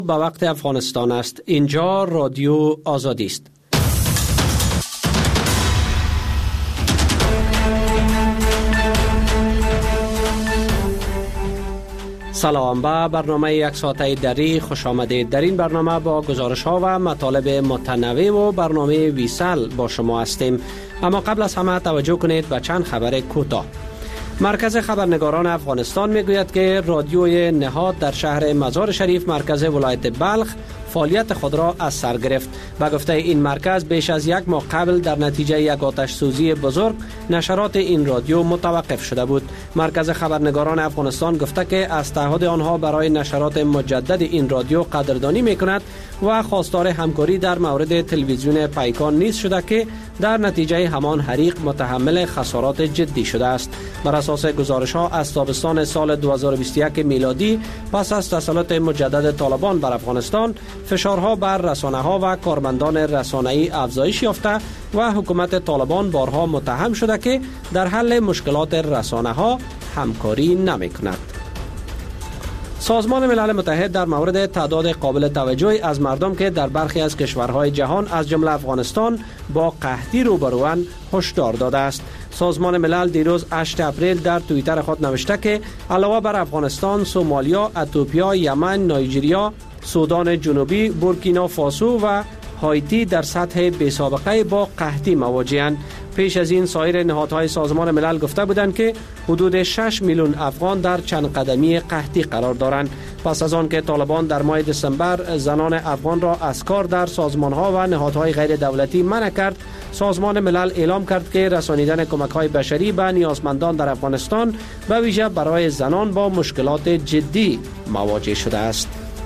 به وقت افغانستان است. اینجا رادیو آزادی است. سلام، به برنامه یک ساعته دری خوش آمدید. در این برنامه با گزارش ها و مطالب متنوع و برنامه ویسل با شما هستیم. اما قبل از همه توجه کنید به چند خبر کوتاه. مرکز خبرنگاران افغانستان میگوید که رادیوی نهاد در شهر مزار شریف مرکز ولایت بلخ فعالیت خود را از سر گرفت. به گفته این مرکز بیش از یک ماه قبل در نتیجه یک آتش سوزی بزرگ نشرات این رادیو متوقف شده بود. مرکز خبرنگاران افغانستان گفته که از تعهد آنها برای نشرات مجدد این رادیو قدردانی میکند و خواستار همکاری در مورد تلویزیون پیکان نیز شده که در نتیجه همان حریق متحمل خسارات جدی شده است. بر اساس گزارش ها از تابستان سال 2021 میلادی پس از تسلط مجدد طالبان بر افغانستان فشارها بر رسانه‌ها و کارمندان رسانه‌ای افزایش یافته و حکومت طالبان بارها متهم شده که در حل مشکلات رسانه‌ها همکاری نمی‌کند. سازمان ملل متحد در مورد تعداد قابل توجهی از مردم که در برخی از کشورهای جهان از جمله افغانستان با قحطی روبروند هشدار داده است. سازمان ملل دیروز 8 اپریل در توییتر خود نوشته که علاوه بر افغانستان، سومالیا، اتیوپیا، یمن، نایجریا، سودان جنوبی، بورکینافاسو و هایتی در سطح بی‌سابقه با قحطی مواجه‌اند. پیش از این سایر نهادهای سازمان ملل گفته بودند که حدود 6 میلیون افغان در چند قدمی قحطی قرار دارند. پس از آن که طالبان در ماه دسامبر زنان افغان را از کار در سازمان‌ها و نهادهای غیر دولتی منع کرد، سازمان ملل اعلام کرد که رسانیدن کمک‌های بشری به نیازمندان در افغانستان به ویژه برای زنان با مشکلات جدی مواجه شده است.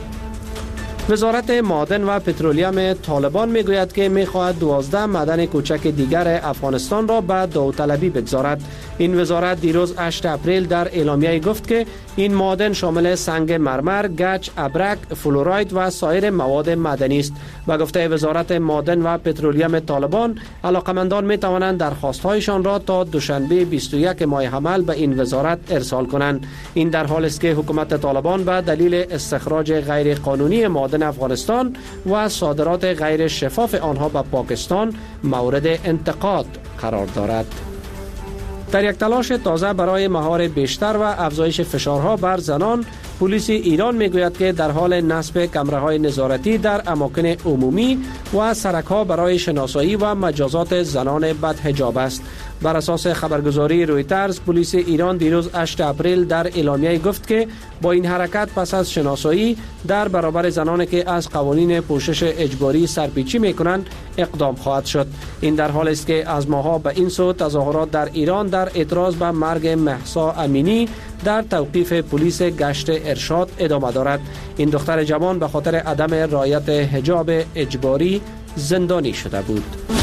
وزارت معادن و پترولیم طالبان میگوید که میخواهد 12 معدن کوچک دیگر افغانستان را به داوطلبی بگذارد. این وزارت دیروز 8 اپریل در اعلامیه گفت که این معادن شامل سنگ مرمر، گچ، ابرک، فلوراید و سایر مواد معدنی است. به گفته وزارت معادن و پترولیم طالبان، علاقمندان می توانند درخواست‌هایشان را تا دوشنبه 21 ماه حمل به این وزارت ارسال کنند. این در حالی است که حکومت طالبان به دلیل استخراج غیر قانونی معادن افغانستان و صادرات غیر شفاف آنها به پاکستان مورد انتقاد قرار دارد. در یک تلاش تازه برای مهار بیشتر و افزایش فشارها بر زنان، پلیس ایران میگوید که در حال نصب کامراهای نظارتی در اماکن عمومی و سرک‌ها برای شناسایی و مجازات زنان بدحجاب است. بر اساس خبرگزاری رویترز، پلیس ایران دیروز 8 اپریل در اعلامیه گفت که با این حرکت پس از شناسایی در برابر زنانی که از قوانین پوشش اجباری سرپیچی میکنند اقدام خواهد شد. این در حالی است که از ماها به این سو تظاهرات در ایران در اعتراض به مرگ مهسا امینی در توقیف پلیس گشت ارشاد ادامه دارد. این دختر جوان به خاطر عدم رعایت حجاب اجباری زندانی شده بود.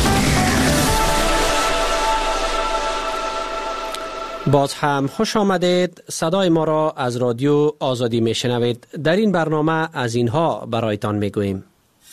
باز هم خوش آمدید. صدای ما را از رادیو آزادی میشنوید. در این برنامه از اینها برایتان میگوییم.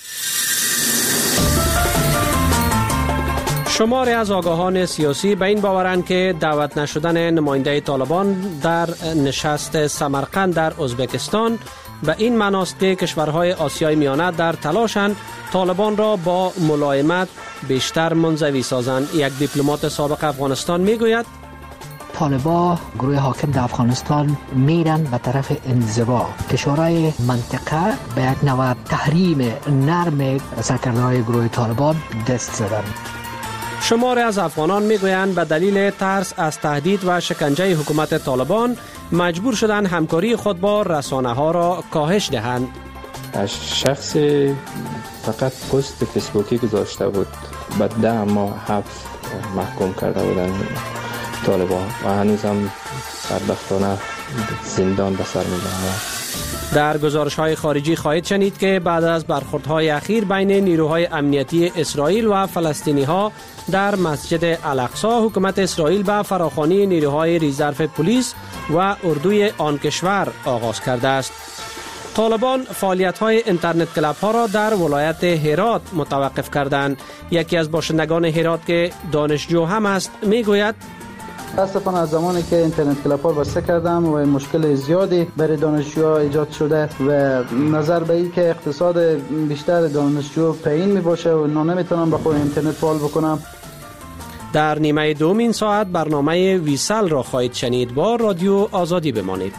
شماری از آگاهان سیاسی به این باورند که دعوت نشدن نماینده طالبان در نشست سمرقند در ازبکستان به این معناست که کشورهای آسیای میانه در تلاشند طالبان را با ملایمت بیشتر منزوی سازند. یک دیپلمات سابق افغانستان میگوید طالبان گروه حاکم در افغانستان میرن به طرف انزوا. کشورهای منطقه به یک نوع تحریم نرم سرکرده‌های گروه طالبان دست زدن. شماری از افغانان میگویند به دلیل ترس از تهدید و شکنجه حکومت طالبان مجبور شدند همکاری خود با رسانه‌ها را کاهش دهند. شخص فقط پست فیسبوکی گذاشته بود، بعد 10 ماه حبس محکوم کرده بودند طالبان و هنوزم بدبختانه زندان به سر می‌برند. در گزارش‌های خارجی خواهید شنید که بعد از برخوردهای اخیر بین نیروهای امنیتی اسرائیل و فلسطینی‌ها در مسجد الاقصی، حکومت اسرائیل به فراخوانی نیروهای ریزرو پلیس و اردوی آن کشور آغاز کرده است. طالبان فعالیت‌های اینترنت کلاب‌ها را در ولایت هرات متوقف کردند. یکی از باشندگان هرات که دانشجو هم است میگوید متاسفانه از زمانی که اینترنت کلاب ها بسته کردم و مشکل زیادی برای دانشجوها ایجاد شده و نظر به این که اقتصاد بیشتر دانشجو پایین می باشه و نمیتونم به خود اینترنت فعال بکنم. در نیمه دوم این ساعت برنامه ویسل را خواهید شنید. با رادیو آزادی بمانید.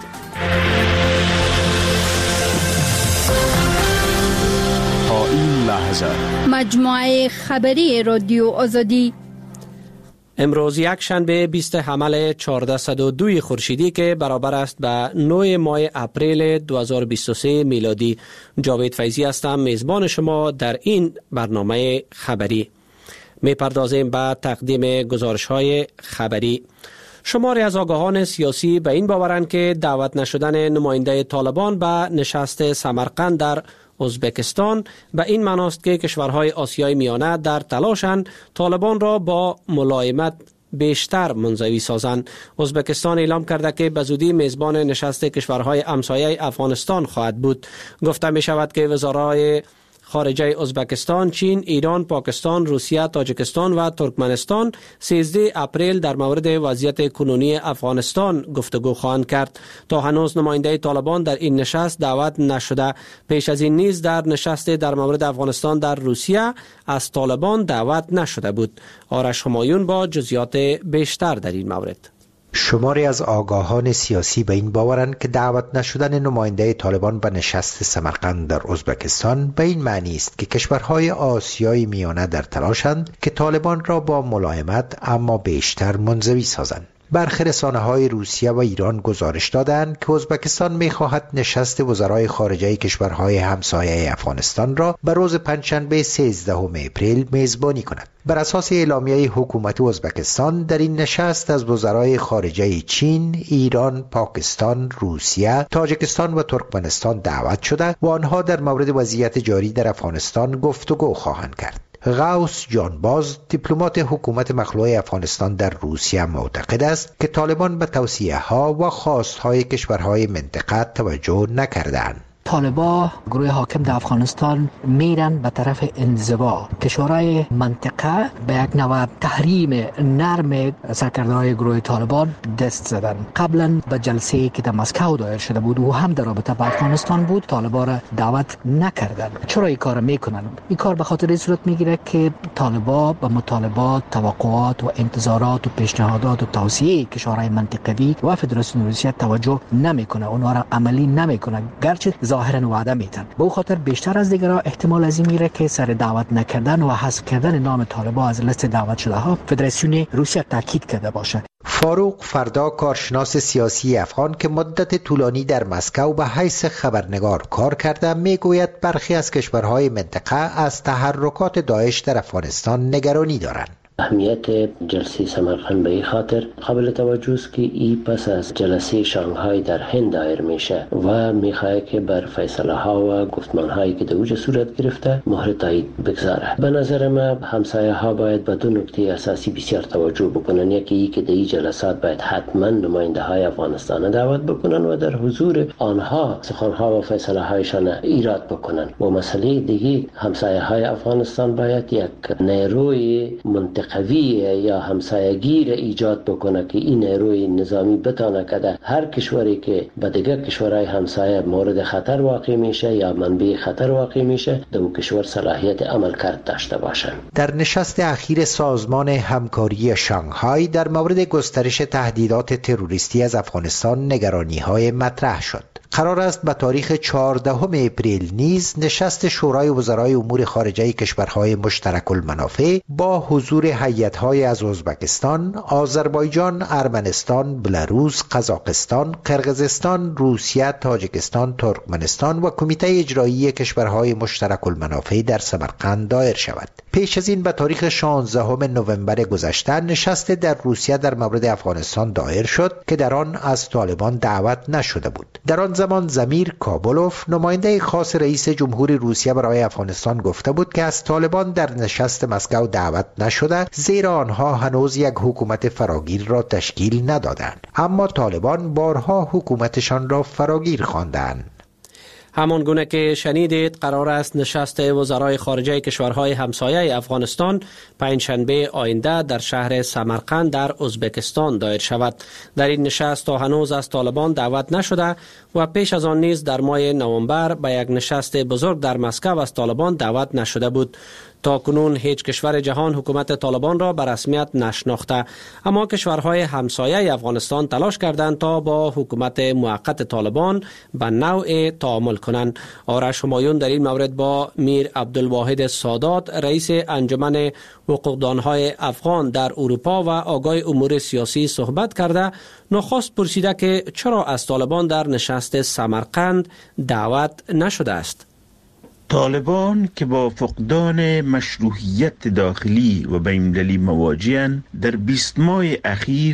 تا این لحظه مجموعه خبری رادیو آزادی امروز یک شنبه 20 حمل 1402 خورشیدی که برابر است به 9 ماه اپریل 2023 میلادی. جاوید فیضی هستم، میزبان شما در این برنامه خبری. می پردازیم به تقدیم گزارش های خبری. شماری از آگاهان سیاسی به این باورند که دعوت نشدن نماینده طالبان به نشست سمرقند در ازبکستان به این معناست که کشورهای آسیای میانه در تلاشند طالبان را با ملایمت بیشتر منزوی سازند. ازبکستان اعلام کرده که به زودی میزبان نشست کشورهای همسایه افغانستان خواهد بود. گفته می شود که وزرای خارجه ازبکستان، چین، ایران، پاکستان، روسیه، تاجیکستان و ترکمنستان 13 اپریل در مورد وضعیت کنونی افغانستان گفتگو خواهند کرد. تا هنوز نماینده طالبان در این نشست دعوت نشده. پیش از این نیز در نشست در مورد افغانستان در روسیه از طالبان دعوت نشده بود. آرش همایون با جزئیات بیشتر در این مورد. شماری از آگاهان سیاسی به این باورند که دعوت نشدن نماینده طالبان به نشست سمرقند در ازبکستان به این معنی است که کشورهای آسیای میانه در تلاشند که طالبان را با ملایمت اما بیشتر منزوی سازند. برخی رسانه‌های روسیه و ایران گزارش دادند که ازبکستان می‌خواهد نشست وزرای خارجه کشورهای همسایه افغانستان را به روز پنجشنبه 13 اپریل میزبانی کند. بر اساس اعلامیه حکومت ازبکستان در این نشست از وزرای خارجه چین، ایران، پاکستان، روسیه، تاجیکستان و ترکمنستان دعوت شده و آنها در مورد وضعیت جاری در افغانستان گفتگو خواهند کرد. غوث جانباز، دیپلمات حکومت مخلوع افغانستان در روسیه، معتقد است که طالبان به توصیه ها و خواست های کشورهای منطقه توجه نکردند. طالبان گروه حاکم در افغانستان میرن به طرف انزوا. کشورهای منطقه به یک نوع تحریم نرم سرکرده‌های گروه طالبان دست زدن. قبلا به جلسه‌ای که در مسکو دایر شده بود و هم در رابطه با افغانستان بود، طالبان را دعوت نکردند. چرا این کار میکنن؟ این کار به خاطر این صورت میگیره که طالبان به مطالبات، توقعات و انتظارات و پیشنهادات و توصیه کشورهای منطقوی و فدراسیون روسیه توجه نمیکنه. اونها را عملی نمیکنه، گرچه ظاهرا وعده میتن. به او خاطر بیشتر از دیگرها احتمال از این میره که سر دعوت نکردن و حذف کردن نام طالبان از لیست دعوت شده ها فدراسیون روسیه تاکید کرده باشه. فاروق فردا، کارشناس سیاسی افغان که مدت طولانی در مسکو به حیث خبرنگار کار کرده، میگوید برخی از کشورهای منطقه از تحرکات داعش در افغانستان نگرانی دارند. اهمیت جلسه سمرقند به این خاطر قابل توجه است که این پس از جلسه شانگهای در هند دایر میشه و میخواد که بر فیصله ها و گفتمان هایی که در اوج صورت گرفته مهر تایید بگذاره. به نظر من همسایه ها باید به دو نکته اساسی بسیار توجه بکنن. یکی ای که در این جلسات باید حتما نماینده های افغانستان دعوت بکنن و در حضور آنها سخن ها و فیصله هایشان ایراد بکنن. و مسئله دیگه همسایه های افغانستان باید یک نیروی منطقه قویه یا همسایگی را ایجاد بکنه که این نیروی نظامی بتانه که در هر کشوری که به دیگر کشورهای همسایه مورد خطر واقع میشه یا منبع خطر واقع میشه در اون کشور صلاحیت عمل کرد داشته باشن. در نشست اخیر سازمان همکاری شانگهای در مورد گسترش تهدیدات تروریستی از افغانستان نگرانی‌های مطرح شد. قرار است به تاریخ 14 اپریل نیز نشست شورای وزرای امور خارجه کشورهای مشترک المنافع با حضور هیئت‌های از ازبکستان، آذربایجان، ارمنستان، بلاروس، قزاقستان، قرقیزستان، روسیه، تاجیکستان، ترکمنستان و کمیته اجرایی کشورهای مشترک المنافع در سمرقند دایر شود. پیش از این به تاریخ 16 نوامبر گذشته نشست در روسیه در مورد افغانستان دایر شد که در آن از طالبان دعوت نشده بود. در آن زمان زمیر کابولوف، نماینده خاص رئیس جمهور روسیه برای افغانستان، گفته بود که از طالبان در نشست مسکو دعوت نشده، زیرا آنها هنوز یک حکومت فراگیر را تشکیل ندادند، اما طالبان بارها حکومتشان را فراگیر خواندند. همان گونه که شنیدید قرار است نشست وزرای خارجه کشورهای همسایه افغانستان پنجشنبه آینده در شهر سمرقند در ازبکستان دایر شود. در این نشست تا هنوز از طالبان دعوت نشده و پیش از آن نیز در ماه نوامبر به یک نشست بزرگ در مسکو از طالبان دعوت نشده بود. تا کنون هیچ کشور جهان حکومت طالبان را به رسمیت نشناخته، اما کشورهای همسایه افغانستان تلاش کردند تا با حکومت موقت طالبان به نوع تعامل کنند. آرش همایون در این مورد با میر عبدالواحد سادات رئیس انجمن حقوقدانهای افغان در اروپا و آگاه امور سیاسی صحبت کرده نخست پرسیده که چرا از طالبان در نشست سمرقند دعوت نشده است. طالبان که با فقدان مشروعیت داخلی و بین‌المللی مواجه‌اند در 20 ماه اخیر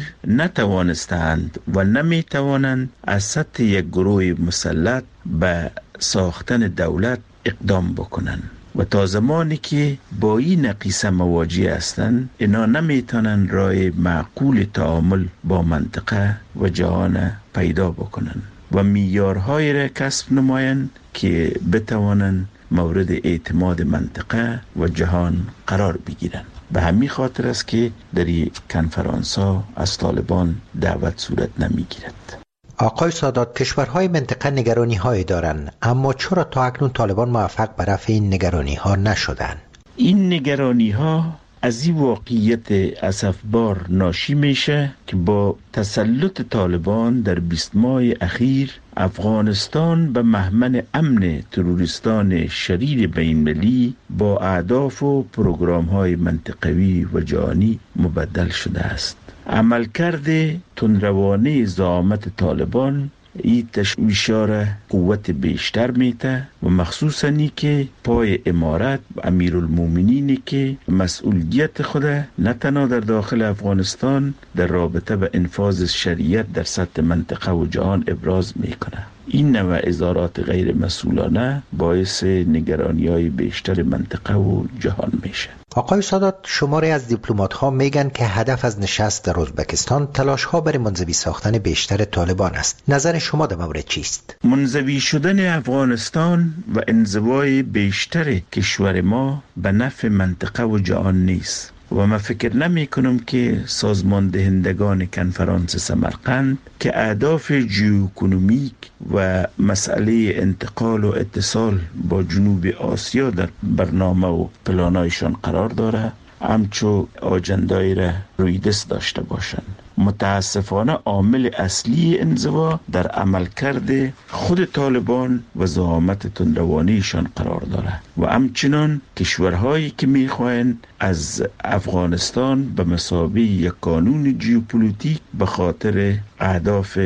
نتوانستند و نمیتوانند از سطح یک گروه مسلط به ساختن دولت اقدام بکنند و تا زمانی که با این نقیصه مواجه هستند اینا نمیتونن راه معقول تعامل با منطقه و جهان پیدا بکنند و معیارهایی را کسب نمایند که بتوانند مورد اعتماد منطقه و جهان قرار بگیرند. به همین خاطر است که در این کنفرانس ها از طالبان دعوت صورت نمیگیرد. آقای سادات، کشورهای منطقه نگرانی های دارند، اما چرا تا اکنون طالبان موفق به رفع این نگرانی ها نشدند؟ این نگرانی ها از این واقعیت اسفبار ناشی میشه که با تسلط طالبان در 20 ماه اخیر افغانستان به مهمن امن تروریستان شریر بین‌المللی با اهداف و پروگرام‌های منطقوی و جهانی مبدل شده است. عملکرد تندروانه زعامت طالبان این تشویش‌ها قوت بیشتر میته و مخصوصاً که پای امارت و امیرالمومنینی که مسئولیت خود نه تنها در داخل افغانستان در رابطه به انفاذ شریعت در سطح منطقه و جهان ابراز میکنه. این نوع اظهارات غیر مسئولانه باعث نگرانی‌های بیشتر منطقه و جهان میشه. آقای سادات، شماری از دیپلمات‌ها میگن که هدف از نشست در ازبکستان تلاش‌ها برای منزوی ساختن بیشتر طالبان است. نظر شما در مورد چیست؟ منزوی شدن افغانستان و انزوای بیشتر کشور ما به نفع منطقه و جهان نیست و من فکر نمی کنم که سازمان دهندگان کنفرانس سمرقند که اهداف ژئواکونومیک و مسئله انتقال و اتصال با جنوب آسیا در برنامه و پلانایشان قرار داره همچو آجندایی را روی دست داشته باشند. متاسفانه عامل اصلی انزوا در عملکرد خود طالبان و زعامت تندروانیشان قرار داره و همچنان کشورهایی که میخواهند از افغانستان به مثابه یک قانون ژئوپلیتیک به خاطر اهداف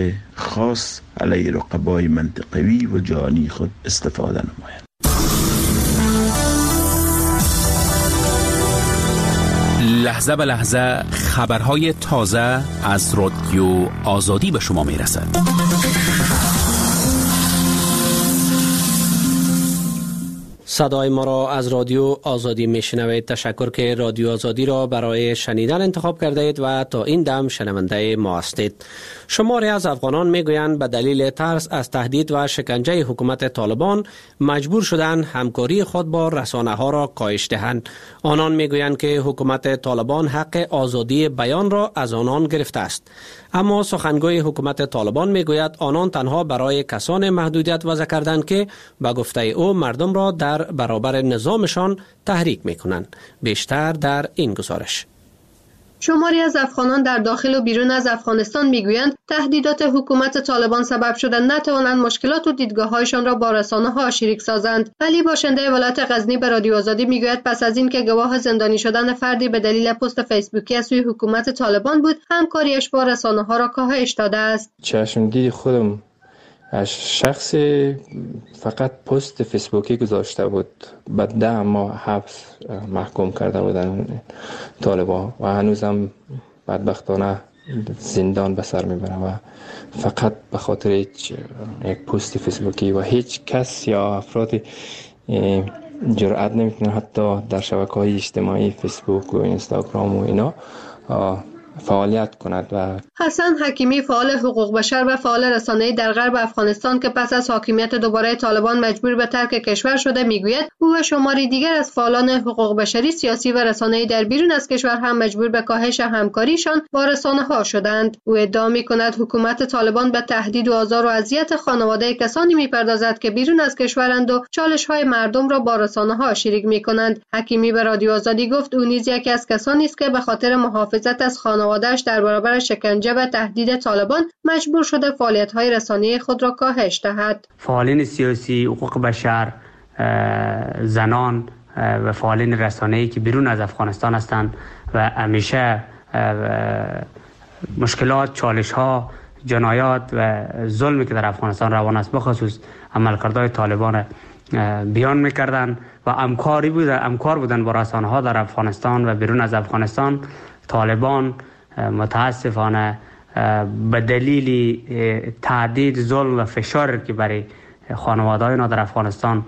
خاص علیه رقبای منطقوی و جهانی خود استفاده نمایند. لحظه به لحظه خبرهای تازه از رادیو آزادی به شما میرسد. صدای ما را از رادیو آزادی میشنوید. تشکر که رادیو آزادی را برای شنیدن انتخاب کرده اید و تا این دم شنونده ما هستید. شماری از افغانان میگویند به دلیل ترس از تهدید و شکنجه حکومت طالبان مجبور شدند همکاری خود با رسانه ها را کاهش دهند. آنان میگویند که حکومت طالبان حق آزادی بیان را از آنان گرفته است. اما سخنگوی حکومت طالبان میگوید آنان تنها برای کسان محدودیت وضع کردند که به گفته او مردم را در برابر نظامشان تحریک میکنند. بیشتر در این گزارش. شماری از افغانان در داخل و بیرون از افغانستان میگویند تهدیدات حکومت طالبان سبب شده نتوانند مشکلات و دیدگاه‌هایشان را با رسانه‌ها شریک سازند. ولی باشنده ولایت غزنی به رادیو آزادی میگوید پس از این که گواه زندانی شدن فردی به دلیل پست فیسبوکی از سوی حکومت طالبان بود، همکاریش با رسانه‌ها را کاهش داده است. چشمدید خودم از شخص فقط پست فیسبوکی گذاشته بود، بعد 10 ماه حبس محکوم کرده بودن طالبان و هنوزم بدبختانه زندان به سر میبره و فقط به خاطر یک پست فیسبوکی و هیچ کس یا افرادی جرأت نمیکنه حتی در شبکه‌های اجتماعی فیسبوک و اینستاگرام و اینا فعالیت کند. و حسن حکیمی فعال حقوق بشر و فعال رسانه‌ای در غرب افغانستان که پس از حاکمیت دوباره طالبان مجبور به ترک کشور شده میگوید او و شماری دیگر از فعالان حقوق بشری، سیاسی و رسانه‌ای در بیرون از کشور هم مجبور به کاهش همکاریشان با رسانه‌ها شدند. او ادعا می‌کند حکومت طالبان به تهدید و آزار و اذیت خانواده کسانی می‌پردازد که بیرون از کشورند و چالش‌های مردم را با رسانه‌ها شریک می‌کنند. حکیمی به رادیو آزادی گفت او نیز یکی از کسانی است که به خاطر محافظت از خانواده‌اش در برابر شکنجه و تهدید طالبان مجبور شده فعالیت‌های رسانه‌ای خود را کاهش دهد. فعالین سیاسی، حقوق بشر، زنان و فعالین رسانه‌ای که بیرون از افغانستان هستند و همیشه مشکلات، چالش‌ها، جنایات و ظلمی که در افغانستان روان است بخصوص عملکردهای طالبان بیان می‌کردند و همکار بودند با رسانه‌ها در افغانستان و بیرون از افغانستان. طالبان متاسفانه به دلیل تهدید، ظلم و فشار که برای خانواده‌های اینا در افغانستان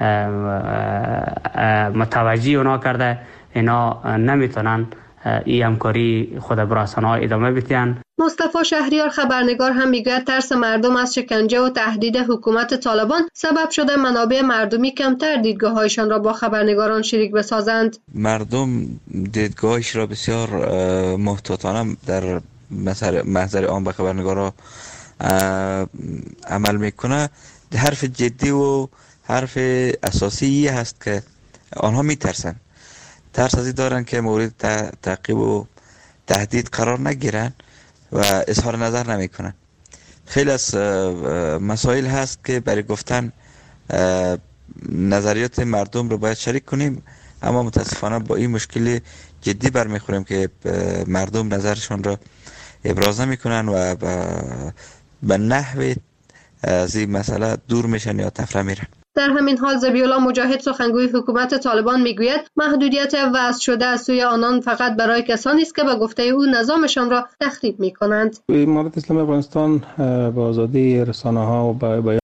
متوجه اونا کرده، اینا نمیتونن این همکاری خود با رسانه‌ها ادامه بدن. مصطفی شهریار خبرنگار هم میگوید ترس مردم از شکنجه و تهدید حکومت طالبان سبب شده منابع مردمی کمتر دیدگاه‌هایشان را با خبرنگاران شریک بسازند. مردم دیدگاهش را بسیار محتاطانه در محضر عام به خبرنگارا عمل میکنه. حرف جدی و حرف اساسی هست که آنها میترسن، ترس از این دارن که مورد تعقیب و تهدید قرار نگیرن و اظهار نظر نمیکنن. خیلی از مسائل هست که برای گفتن نظریات مردم رو باید شریک کنیم، اما متاسفانه با این مشکل جدی برمیخوریم که مردم نظرشون رو ابراز نمیکنن و به نحو از این مسئله دور میشن یا تفره میرن. در همین حال ذبیح‌الله مجاهد سخنگوی حکومت طالبان میگوید محدودیت وضع شده از سوی آنان فقط برای کسانی است که به گفته او نظامشان را تخریب میکنند. امارت اسلامی افغانستان به آزادی رسانه‌ها و به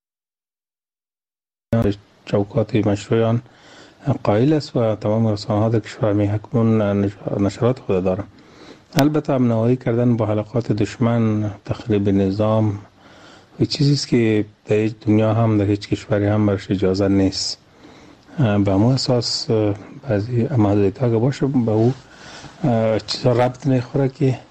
چوکات مشروعان قائل است و تمام رسانه‌ها در کشور می‌حکمون نشرات خود دارند. البته امنوایی کردن با حلقات دشمن، تخریب نظام و چیزی است که در هیچ دنیا هم در هیچ کشوری هم برش اجازه نیست. به همون اساس بعضی محدودیت‌ها که باشه به او چیزا ربط نخوره که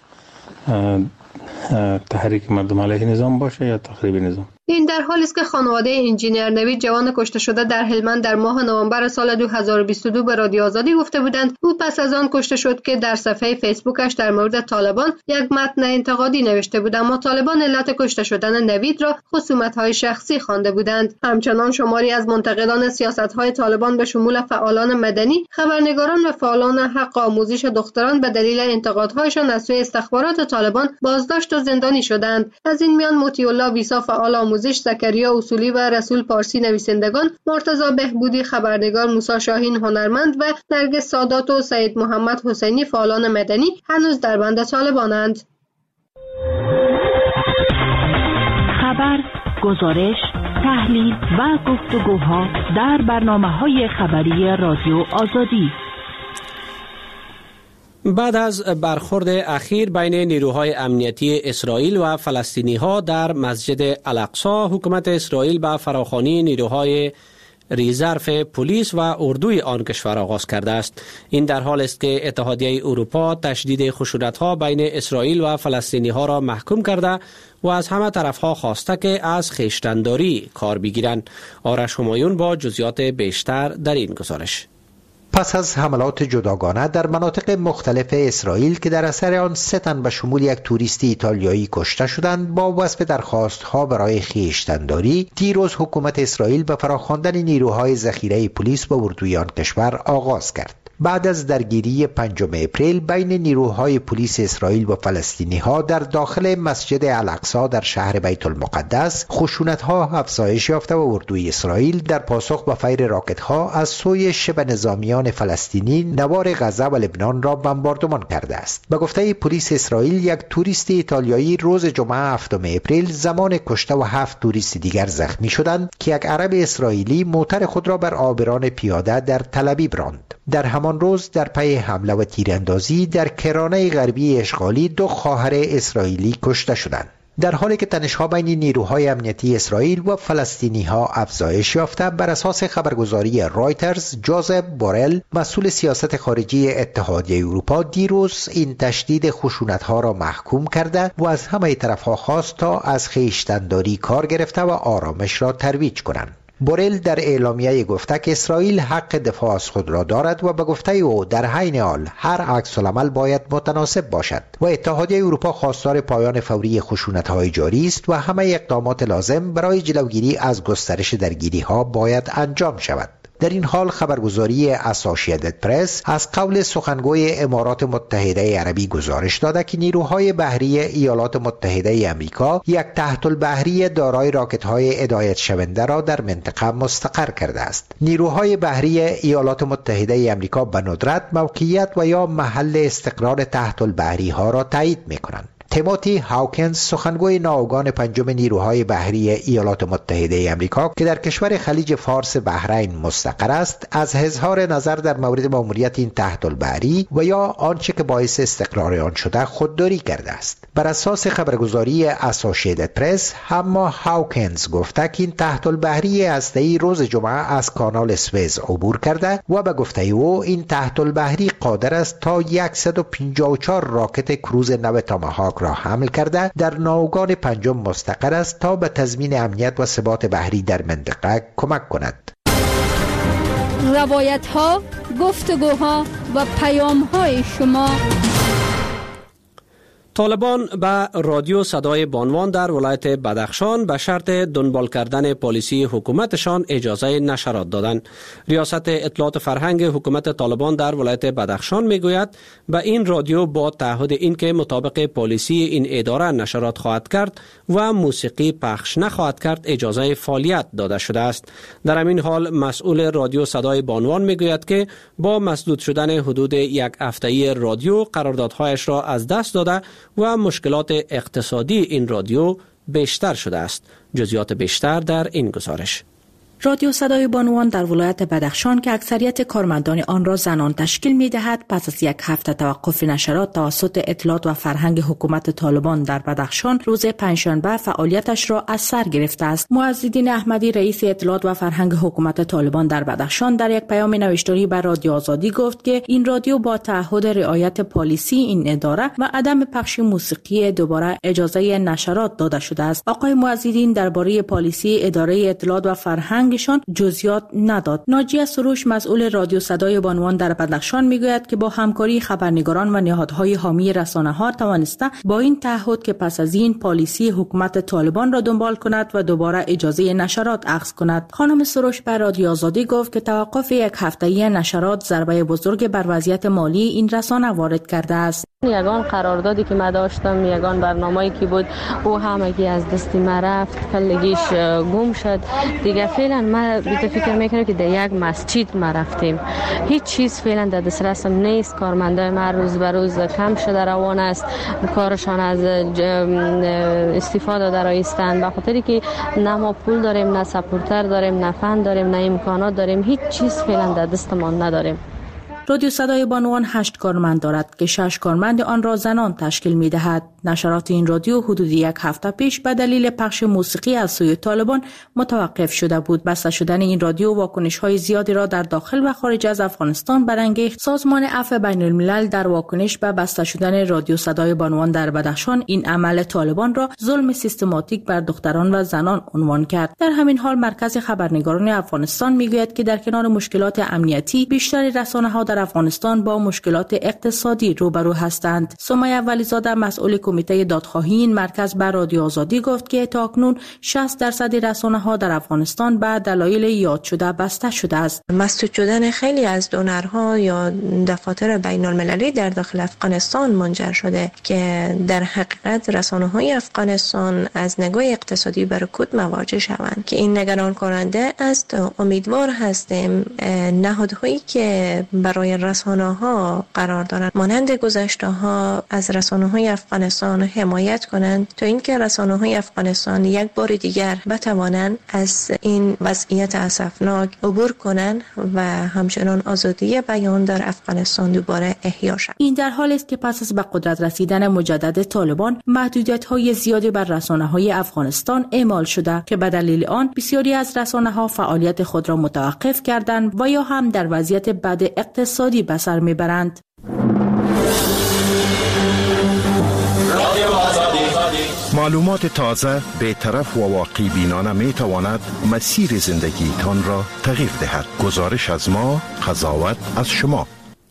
تحریک مردم علیه نظام باشه یا تخریب نظام. این در حالی است که خانواده انجینیر نوید جوان کشته شده در هلمند در ماه نوامبر سال 2022 به رادیو آزادی گفته بودند او پس از آن کشته شد که در صفحه فیسبوکش در مورد طالبان یک متن انتقادی نوشته بود، اما طالبان علت کشته شدن نوید را خصومت‌های شخصی خوانده بودند. همچنان شماری از منتقدان سیاست‌های طالبان به شمول فعالان مدنی، خبرنگاران و فعالان حق آموزش دختران به دلیل انتقادهایشان از سوی استخبارات طالبان بازداشت و زندانی شدند. از این میان مطیع الله ویسا فعال آموزش، زکریا اصولی و رسول پارسی نویسندگان، مرتضی بهبودی خبرنگار، موسی شاهین هنرمند و نرگس سادات و سید محمد حسینی فعالان مدنی هنوز در بند طالبانند. خبر، گزارش، تحلیل و گفتگوها در برنامه‌های خبری رادیو آزادی. بعد از برخورد اخیر بین نیروهای امنیتی اسرائیل و فلسطینی‌ها در مسجد الاقصی، حکومت اسرائیل به فراخوانی نیروهای ریزرو پلیس و اردوی آن کشور آغاز کرده است. این در حال است که اتحادیه اروپا تشدید خشونت‌ها بین اسرائیل و فلسطینی‌ها را محکوم کرده و از همه طرف‌ها خواسته که از خویشتن‌داری کار بگیرند. آرش همایون با جزئیات بیشتر در این گزارش. پس از حملات جداگانه در مناطق مختلف اسرائیل که در اثر آن 3 تن به شمول یک توریست ایتالیایی کشته شدند، با وصف درخواست‌ها برای خویشتن‌داری، دیروز حکومت اسرائیل به فراخواندن نیروهای ذخیره پلیس به اردوی آن کشور آغاز کرد. بعد از درگیری 5 اپریل بین نیروهای پلیس اسرائیل و فلسطینی‌ها در داخل مسجد الاقصی در شهر بیت المقدس، خشونت‌ها افزایش یافته و اردوی اسرائیل در پاسخ به فیر راکت‌ها از سوی شبه نظامیان فلسطینی نوار غزه و لبنان را بمباردمان کرده است. به گفته پلیس اسرائیل، یک توریست ایتالیایی روز جمعه 7 اپریل زمان کشته و 7 توریست دیگر زخمی شدند که یک عرب اسرائیلی موتر خود را بر عابران پیاده در تل ابیب راند. در همان روز در پی حمله و تیراندازی در کرانه غربی اشغالی 2 خواهر اسرائیلی کشته شدند. در حالی که تنش‌ها بین نیروهای امنیتی اسرائیل و فلسطینی‌ها افزایش یافته، بر اساس خبرگزاری رایترز، جوزف بورل، مسئول سیاست خارجی اتحادیه اروپا، دیروز این تشدید خشونت‌ها را محکوم کرده و از همه طرف‌ها خواست تا از خویشتن‌داری کار گرفته و آرامش را ترویج کنند. بورل در اعلامیه گفته که اسرائیل حق دفاع از خود را دارد و به گفته او در عین حال هر عکس‌العمل باید متناسب باشد و اتحادیه اروپا خواستار پایان فوری خشونت‌های جاری است و همه اقدامات لازم برای جلوگیری از گسترش درگیری‌ها باید انجام شود. در این حال خبرگزاری اسوسییتد پرس از قول سخنگوی امارات متحده عربی گزارش داده که نیروهای بحری ایالات متحده آمریکا یک تحت البحری دارای راکت‌های هدایت شونده را در منطقه مستقر کرده است. نیروهای بحری ایالات متحده آمریکا به ندرت موقعیت و یا محل استقرار تحت البحری ها را تایید می‌کنند. تیموتی هاوکنز، سخنگوی ناوگان 5 نیروهای بحری ایالات متحده آمریکا که در کشور خلیج فارس بحرین مستقر است، از اظهار نظر در مورد ماموریت این تحت البحری و یا آنچه که باعث استقرار آن شده خودداری کرده است. بر اساس خبرگزاری اسوسییتد پرس، اما هاوکنز گفته که این تحت البحری هسته‌ای روز جمعه از کانال سوئز عبور کرده و به گفته او این تحت البحری قادر است تا 154 راکت کروز نو تاماهاک را حمل کرده در ناوگان 5 مستقر است تا به تضمین امنیت و ثبات بحری در منطقه کمک کند. روایت ها، گفتگوها و پیام های شما. طالبان به رادیو صدای بانوان در ولایت بدخشان به شرط دنبال کردن پالیسی حکومتشان اجازه نشرات دادند. ریاست اطلاعات فرهنگ حکومت طالبان در ولایت بدخشان میگوید به این رادیو با تعهد اینکه مطابق پالیسی این اداره نشرات خواهد کرد و موسیقی پخش نخواهد کرد اجازه فعالیت داده شده است. در همین حال مسئول رادیو صدای بانوان میگوید که با مسدود شدن حدود 1 هفته‌ای رادیو قراردادهایش را از دست داده و مشکلات اقتصادی این رادیو بیشتر شده است. جزئیات بیشتر در این گزارش. رادیو صدای بانوان در ولایت بدخشان که اکثریت کارمندان آن را زنان تشکیل می‌دهد، پس از 1 هفته توقف نشرات توسط اطلاعات و فرهنگ حکومت طالبان در بدخشان، روز پنجشنبه فعالیتش را از سر گرفته است. معزالدین احمدی، رئیس اطلاعات و فرهنگ حکومت طالبان در بدخشان، در یک پیام نوشتاری بر رادیو آزادی گفت که این رادیو با تعهد رعایت پالیسی این اداره و عدم پخش موسیقی دوباره اجازه نشرات داده شده است. آقای معزالدین درباره پالیسی اداره اطلاعات و فرهنگ جزئیات نداد. ناجیه سروش، مسئول رادیو صدای بانوان در بدخشان، میگوید که با همکاری خبرنگاران و نهادهای حامی رسانه‌ها توانسته با این تعهد که پس از این پالیسی حکومت طالبان را دنبال کند و دوباره اجازه نشرات اخذ کند. خانم سروش به رادیو آزادی گفت که توقف 1 هفته‌ای نشرات ضربه بزرگ بر وضعیت مالی این رسانه وارد کرده است. یگان قراردادی که من داشتم، یگان برنامه‌ای که بود، او همگی از دست من رفت، کلگیش گم شد. دیگه فعلا من بیت فکر میکنم که در یک مسجد ما رفتیم، هیچ چیز فعلا در دسترسم نیست. کارمندای ما روز به روز کم شده روان است، کارشان از استفاده درایستند، به خاطری که نه ما پول داریم، نه سپورتر داریم، نه فند داریم، نه امکانات داریم، هیچ چیز فعلا در دستمان نداریم. رادیو صدای بانوان 8 کارمند دارد که 6 کارمند آن را زنان تشکیل می دهد. نشرات این رادیو حدود 1 هفته پیش به دلیل پخش موسیقی از سوی طالبان متوقف شده بود. بسته شدن این رادیو واکنش های زیادی را در داخل و خارج از افغانستان برانگیخت. سازمان عفو بین الملل در واکنش به بسته شدن رادیو صدای بانوان در بدخشان این عمل طالبان را ظلم سیستماتیک بر دختران و زنان عنوان کرد. در همین حال مرکز خبرنگاران افغانستان میگوید که در کنار مشکلات امنیتی، بیشتر رسانه‌ها در افغانستان با مشکلات اقتصادی روبرو هستند. سمیه ولیزاده، مسئول کمیته دادخواهی این مرکز بر رادیو آزادی گفت که تاکنون 60% رسانه‌ها در افغانستان به دلایل یاد شده بسته شده است. مسدود شدن خیلی از دونرها یا دفاتر بین المللی در داخل افغانستان منجر شده که در حقیقت رسانه‌های افغانستان از نگاه اقتصادی به رکود مواجه شوند که این نگران کننده است. امیدوار هستیم نهادهایی که برای کنارهای رسانه‌ها قرار دارند. مانند گذشته‌ها از رسانه‌های افغانستان حمایت کنند تا اینکه رسانه‌های افغانستان یک بار دیگر بتوانند از این وضعیت اسفناک عبور کنند و همچنان آزادی بیان در افغانستان دوباره احیا شود. این در حالی است که پس از به قدرت رسیدن مجدد طالبان محدودیت‌های زیادی بر رسانه‌های افغانستان اعمال شده که به دلیل آن بسیاری از رسانه‌ها فعالیت خود را متوقف کردند و یا هم در وضعیت بد اقتصادی به سر میبرند. معلومات تازه، بی‌طرف و واقعی بینانه می تواند مسیر زندگی تان را تغییر دهد. گزارش از ما، قضاوت از شما.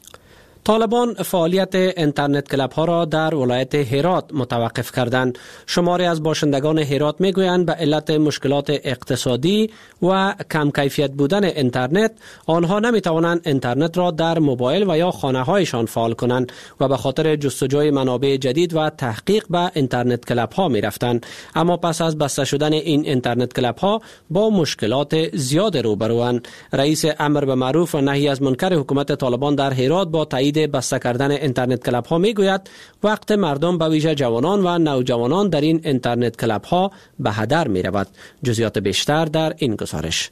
طالبان فعالیت اینترنت کلاب ها را در ولایت هرات متوقف کردند. شماری از باشندگان هرات میگویند به علت مشکلات اقتصادی و کم کیفیت بودن اینترنت آنها نمیتوانند اینترنت را در موبایل و یا خانه هایشان فعال کنند و به خاطر جستجوی منابع جدید و تحقیق به اینترنت کلاب ها میرفتند. اما پس از بسته شدن این اینترنت کلاب ها با مشکلات زیاد روبروند. رئیس امر به معروف و نهی از منکر حکومت طالبان در هرات با تایید بسته کردن اینترنت کلاب ها میگوید وقت مردم به ویژه جوانان و نوجوانان در این اینترنت کلاب ها به هدر می رود. جزئیات بیشتر در این گزارش.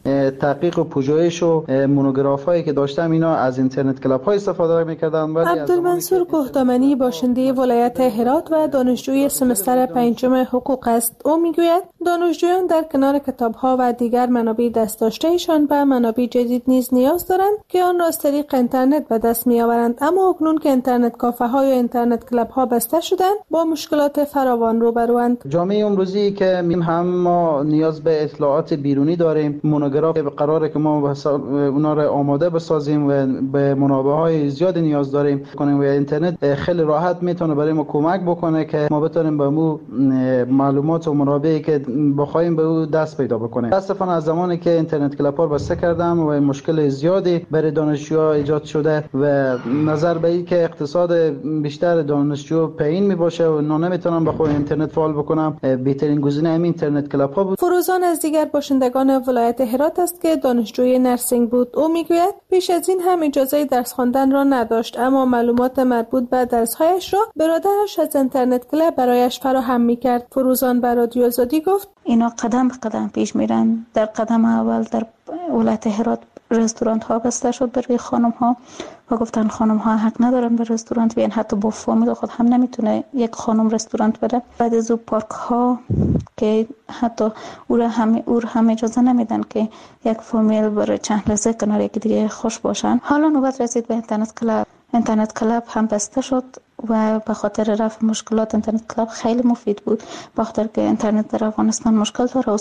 تحقیق و پژوهش و مونوگراف هایی که داشتم اینا از اینترنت کلاب های استفاده می‌کردن. عبدالمنصور کوهدامنی باشنده ولایت هرات و دانشجوی سمستر پنجم حقوق است. او میگوید دانشجویان در کنار کتاب ها و دیگر منابع دست داشته‌شان به منابع جدید نیز نیاز دارند که آن را از طریق اینترنت به دست می‌آورند، اما اکنون که اینترنت کافه ها یا اینترنت کلاب ها بسته شدند با مشکلات فراوان روبروند. جامعه امروزی که هم ما نیاز به اطلاعات بیرونی داریم، گراف قراره که ما اونا رو آماده بسازیم و به منابع‌های زیادی نیاز داریم کنیم و اینترنت خیلی راحت میتونه برای ما کمک بکنه که ما بتونیم به مو معلومات و منابعی که بخوایم به او دست پیدا بکنیم. متاسفانه از زمانی که اینترنت کلاب ها بسته کردم و مشکل زیادی برای دانشجوها ایجاد شده و نظر به این که اقتصاد بیشتر دانشجو پایین میباشه و اونا نمیتونن به خود اینترنت فعال بکنم، بهترین گزینه همین اینترنت کلاب ها بود. فروزان از دیگر باشندگان ولایت هرات است که دانشجوی نرسینگ بود. او میگوید پیش از این هم اجازه درس خواندن را نداشت، اما معلومات مربوط به درس‌هایش را برادرش از اینترنت کلاب برایش فراهم میکرد. فروزان به رادیو آزادی گفت اینا قدم به قدم پیش میرن. در قدم اول در ولایت هرات رستوران ها بسته شد برای خانم ها و گفتن خانم ها حق ندارن به رستوران بیان، حتی با فامیل خود هم نمیتونه یک خانم رستوران بره. بعد از پارک ها که حتی او هم اجازه نمیدن که یک فامیل برای چند لحظه کنار یکی دیگه خوش باشن. حالا نوبت رسید به اینترنت کلاب هم بسته شد و به خاطر رفع مشکلات اینترنت کلاب خیلی مفید بود، به خاطر که اینترنت در افغانستان مشکل داره و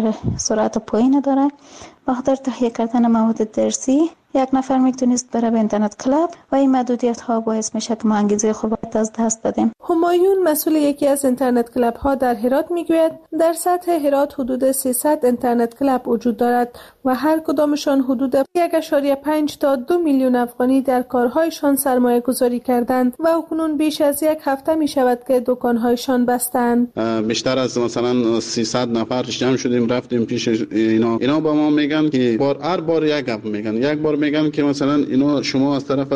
سرعت پایین داره. به خاطر تهیه کردن مواد درسی یک نفر میتونست بره به اینترنت کلاب و این محدودیت ها باعث میشه که ما انگیزه خود از دست بدیم. همایون مسئول یکی از اینترنت کلاب ها در هرات میگوید در سطح هرات حدود 300 اینترنت کلاب وجود دارد و هر کدامشان حدود 1.5 تا 2 میلیون افغانی در کارهایشان سرمایه گذاری کردند و اکنون بیش از یک هفته می شود که دکانهایشان بستند. بیشتر از مثلا 300 نفر جمع شدیم رفتیم پیش اینا با ما میگن که هر بار یک گپ میگن. یک بار میگن که مثلا اینا شما از طرف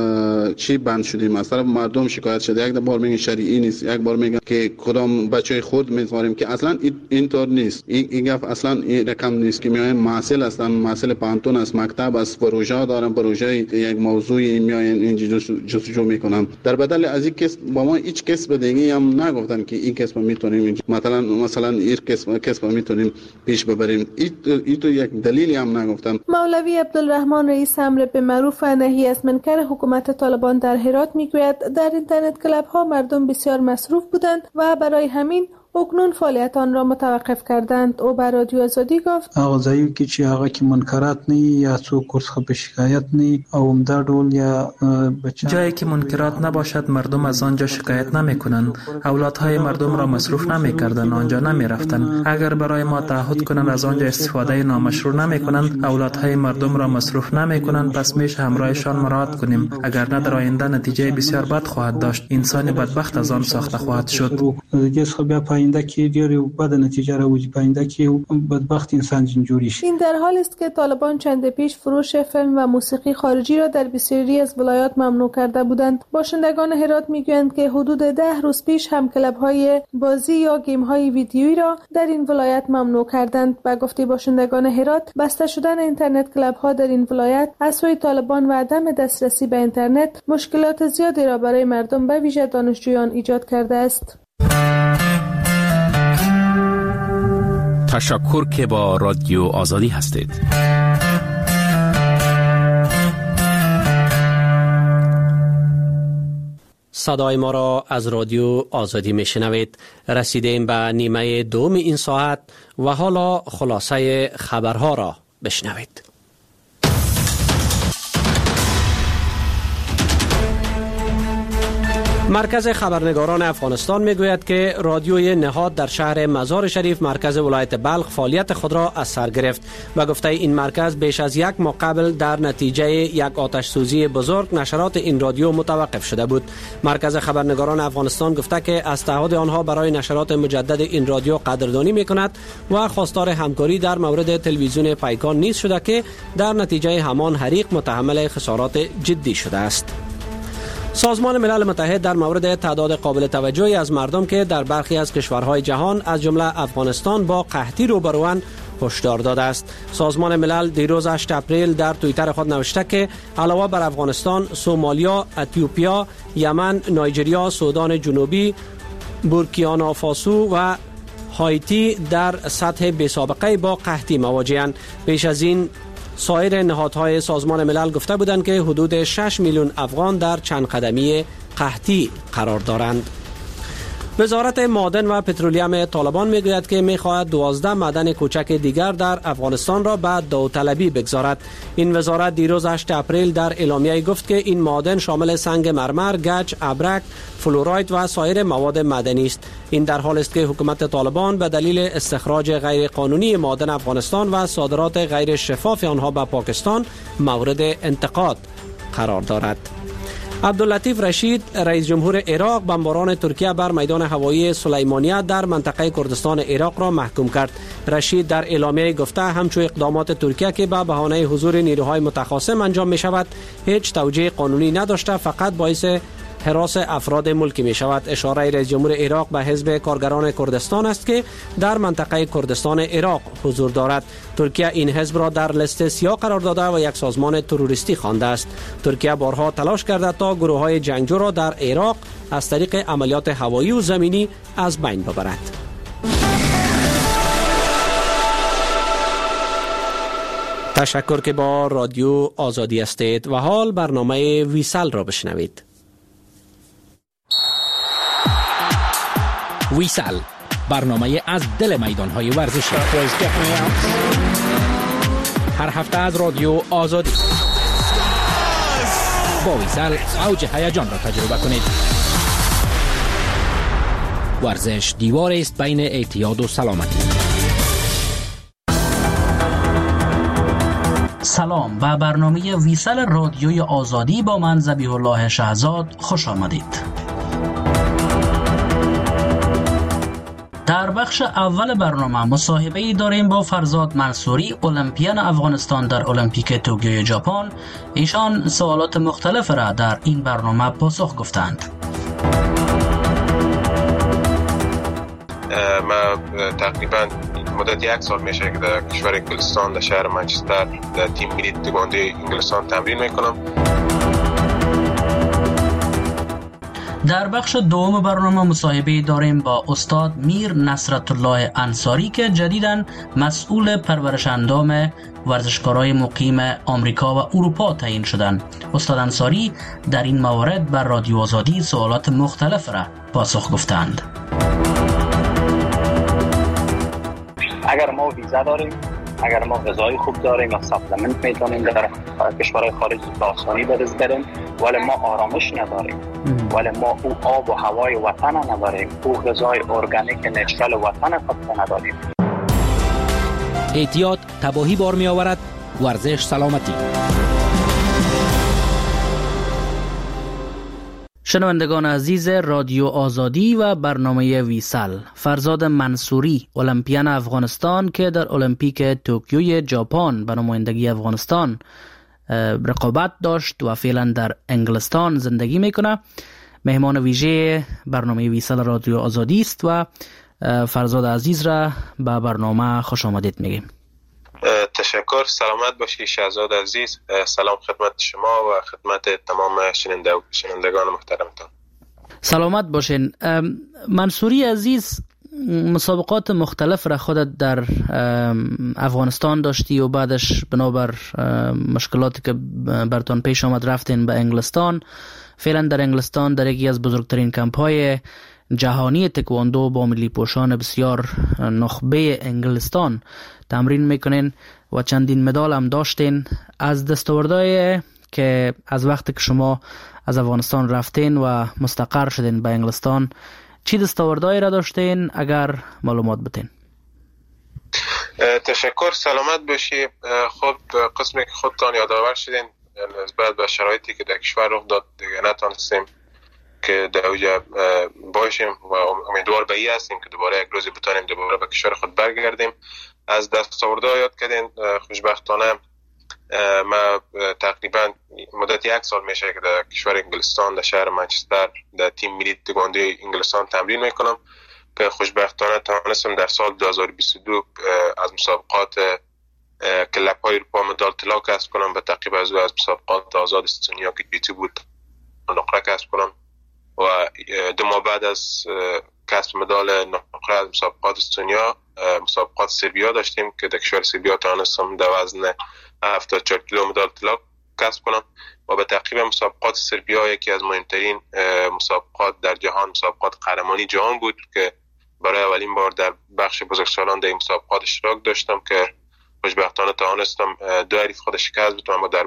چی بند شدیم، از طرف مردم شکایت شده. یک بار میگن شرعی نیست، یک بار میگن که کدام بچه خود میذاریم که اصلا اینطور نیست. این گپ اصلا این رقم نیست که میایم محصل هستن، محصل پانتون است، مکتب است، پروژه دارن، پروژه یک موضوعی میاین اینجا جستجو میکنن. در بدل از این کس با ما هیچ کسب دیگه هم نگفتن که این کسب میتونیم مثلا این کسب میتونیم پیش ببریم. این تو یک دلیلی هم نگفتن. مولوی عبدالرحمن رئیس امر به معروف و نهی از منکر حکومت طالبان در هرات میگوید در اینترنت کلاب ها مردم بسیار مصروف بودند و برای همین اکنون فعالیت آن را متوقف کردند. او بر رادیو آزادی گفت آغازایی که چی هغه کې منکرات نه یا څوک ورڅخه به شکایت نه او همدا ډول یا جایی که منکرات نباشد مردم از آنجا شکایت نمیکنند. اولادهای مردم را مصروف نمیکردند، آنجا نمیرفتند. اگر برای ما تعهد کنند از آنجا استفاده نامشروع نمیکنند، اولادهای مردم را مصروف نمیکنند، پس میشه همراهشان مراعات کنیم. اگر نه در آینده نتیجه بسیار بد خواهد داشت. انسان بدبخت از آن ساخته خواهد شد. پاینده که دیاری بعد نتیجه را وجود پاینده که بدبخت انسان جنجوری شد. این در حال است که طالبان چند پیش فروش فیلم و موسیقی خارجی را در بسیاری از ولایات ممنوع کرده بودند. باشندگان هرات میگویند که حدود 10 روز پیش هم کلب‌های بازی یا گیم‌های ویدیویی را در این ولایت ممنوع کردند. با گفته باشندگان هرات، بسته شدن اینترنت کلب‌ها در این ولایت از سوی طالبان و عدم دسترسی به اینترنت مشکلات زیادی را برای مردم به ویژه دانشجویان ایجاد کرده است. تشکر که با رادیو آزادی هستید. صدای ما را از رادیو آزادی میشنوید. رسیدیم به نیمه دوم این ساعت و حالا خلاصه خبرها را بشنوید. مرکز خبرنگاران افغانستان میگوید که رادیوی نهاد در شهر مزار شریف مرکز ولایت بلخ فعالیت خود را از سر گرفت و گفته این مرکز بیش از یک ماه قبل در نتیجه یک آتش سوزی بزرگ نشرات این رادیو متوقف شده بود. مرکز خبرنگاران افغانستان گفته که از تعهد آنها برای نشرات مجدد این رادیو قدردانی میکند و خواستار همکاری در مورد تلویزیون پیکان نیز شده که در نتیجه همان حریق متحمل خسارات جدی شده است. سازمان ملل متحد در مورد تعداد قابل توجهی از مردم که در برخی از کشورهای جهان از جمله افغانستان با قحطی روبروند هشدار داده است. سازمان ملل دیروز 8 اپریل در توییتر خود نوشته که علاوه بر افغانستان، سومالیا، اتیوپیا، یمن، نایجریا، سودان جنوبی، بورکینافاسو و هایتی در سطح بی‌سابقه با قحطی مواجه‌اند. پیش از این سایر نهادهای سازمان ملل گفته بودند که حدود 6 میلیون افغان در چند قدمی قحطی قرار دارند. وزارت معدن و پترولیوم طالبان میگوید که میخواهد 12 معدن کوچک دیگر در افغانستان را به داوطلبی بگذارد. این وزارت دیروز 8 اپریل در اعلامیه گفت که این معدن شامل سنگ مرمر، گچ، ابرک، فلوراید و سایر مواد معدنی است. این در حال است که حکومت طالبان به دلیل استخراج غیر قانونی معدن افغانستان و صادرات غیر شفاف آنها به پاکستان مورد انتقاد قرار دارد. عبداللطیف رشید رئیس جمهور عراق بمباران ترکیه بر میدان هوایی سلیمانیه در منطقه کردستان عراق را محکوم کرد. رشید در اعلامیه گفته همچون اقدامات ترکیه که به بهانه حضور نیروهای متخاصم انجام می شود هیچ توجیه قانونی نداشته، فقط باعث هراس افراد ملکی می شود. اشاره رئیس جمهور عراق به حزب کارگران کردستان است که در منطقه کردستان عراق حضور دارد. ترکیه این حزب را در لیست سیاه قرار داده و یک سازمان تروریستی خوانده است. ترکیه بارها تلاش کرده تا گروه‌های جنگجو را در عراق از طریق عملیات هوایی و زمینی از بین ببرد. تشکر که با رادیو آزادی هستید و حال برنامه ویسل را بشنوید. ویسل، برنامه از دل میدان‌های ورزشی. هر هفته از رادیو آزادی. با ویسل اوج هیجان را تجربه کنید. ورزش دیوار است بین اعتیاد و سلامتی. سلام، به برنامه ویسل رادیوی آزادی با من ذبیح الله شهزاد خوش آمدید. در بخش اول برنامه مصاحبه‌ای داریم با فرزاد منصوری، المپیان افغانستان در المپیک توکیو ژاپن. ایشان سوالات مختلف را در این برنامه پاسخ گفتند. ما تقریبا مدت 1 سال میشه که در کشور انگلستان در شهر منچستر در تیم ملی تکواندو انگلستان تمرین میکنم. در بخش دوم برنامه مصاحبه داریم با استاد میر نصرت الله انصاری که جدیداً مسئول پرورش اندام ورزشکارای مقیم آمریکا و اروپا تعیین شدند. استاد انصاری در این موارد بر رادیو آزادی سوالات مختلف را پاسخ گفتند. اگر ما ویزا داریم، اگر ما غذای خوب داریم و سپلمنت میتونیم در کشورهای خارجی به آسانی برسیم، ولی ما آرامش نداریم، ولی ما او آب و هوای وطن نداریم، او غذای ارگانیک نچرال وطن خود نداریم. اعتیاد تباهی بار می آورد، ورزش سلامتی. شنوندگان عزیز رادیو آزادی و برنامه ویسل، فرزاد منصوری المپیان افغانستان که در المپیک توکیوی ژاپن به نمایندگی افغانستان رقابت داشت و فعلا در انگلستان زندگی میکنه، مهمان ویژه برنامه ویسل رادیو آزادی است و فرزاد عزیز را به برنامه خوش آمدید میگیم. تشکر. سلامت باشی شهزاد عزیز. سلام خدمت شما و خدمت تمام شنوندگان محترمتان. سلامت باشین. منصوری عزیز، مسابقات مختلف را خودت در افغانستان داشتی و بعدش بنابر مشکلاتی که برتان پیش آمد رفتین به انگلستان. فعلا در انگلستان در یکی از بزرگترین کمپ‌های جهانی تکواندو با ملی پوشان بسیار نخبه انگلستان تمرین میکنین و چندین مدال هم داشتین. از دستاوردهای که از وقتی که شما از افغانستان رفتین و مستقر شدین به انگلستان، چی دستاوردهایی را داشتین اگر معلومات بدین؟ تشکر. سلامت باشی. خب قسمی که خودتان یادآور شدین نسبت به شرایطی که در کشور رخ داد دیگه نتونستیم که در اوجه باشیم و امیدوار به این هستیم که دوباره یک روزی بتانیم دوباره به کشور خود برگردیم. از دستاوردها یاد کردین. خوشبختانه ما تقریبا مدت 1 سال میشه که در کشور انگلستان در شهر منچستر در تیم ملی تکواندو انگلستان تمرین میکنم که خوشبختانه توانستم در سال 2022 از مسابقات کلاب های اروپا مدال طلا کسب کنم به تعقیب از مسابقات آزاد استونیا که جیتی بود نقره کسب کنم و 2 ماه بعد از کسب مدال نقره از مسابقات استونیا مسابقات سربیا داشتیم که در کشور سربیا توانستم در وزن 74 کیلو مدال طلا کسب کنم و به تعقیب مسابقات سربیا یکی از مهمترین مسابقات در جهان، مسابقات قهرمانی جهان بود که برای اولین بار در بخش بزرگسالان در این مسابقات اشتراک داشتم که خوشبختانه توانستم 2 حریف خود شکست بدم و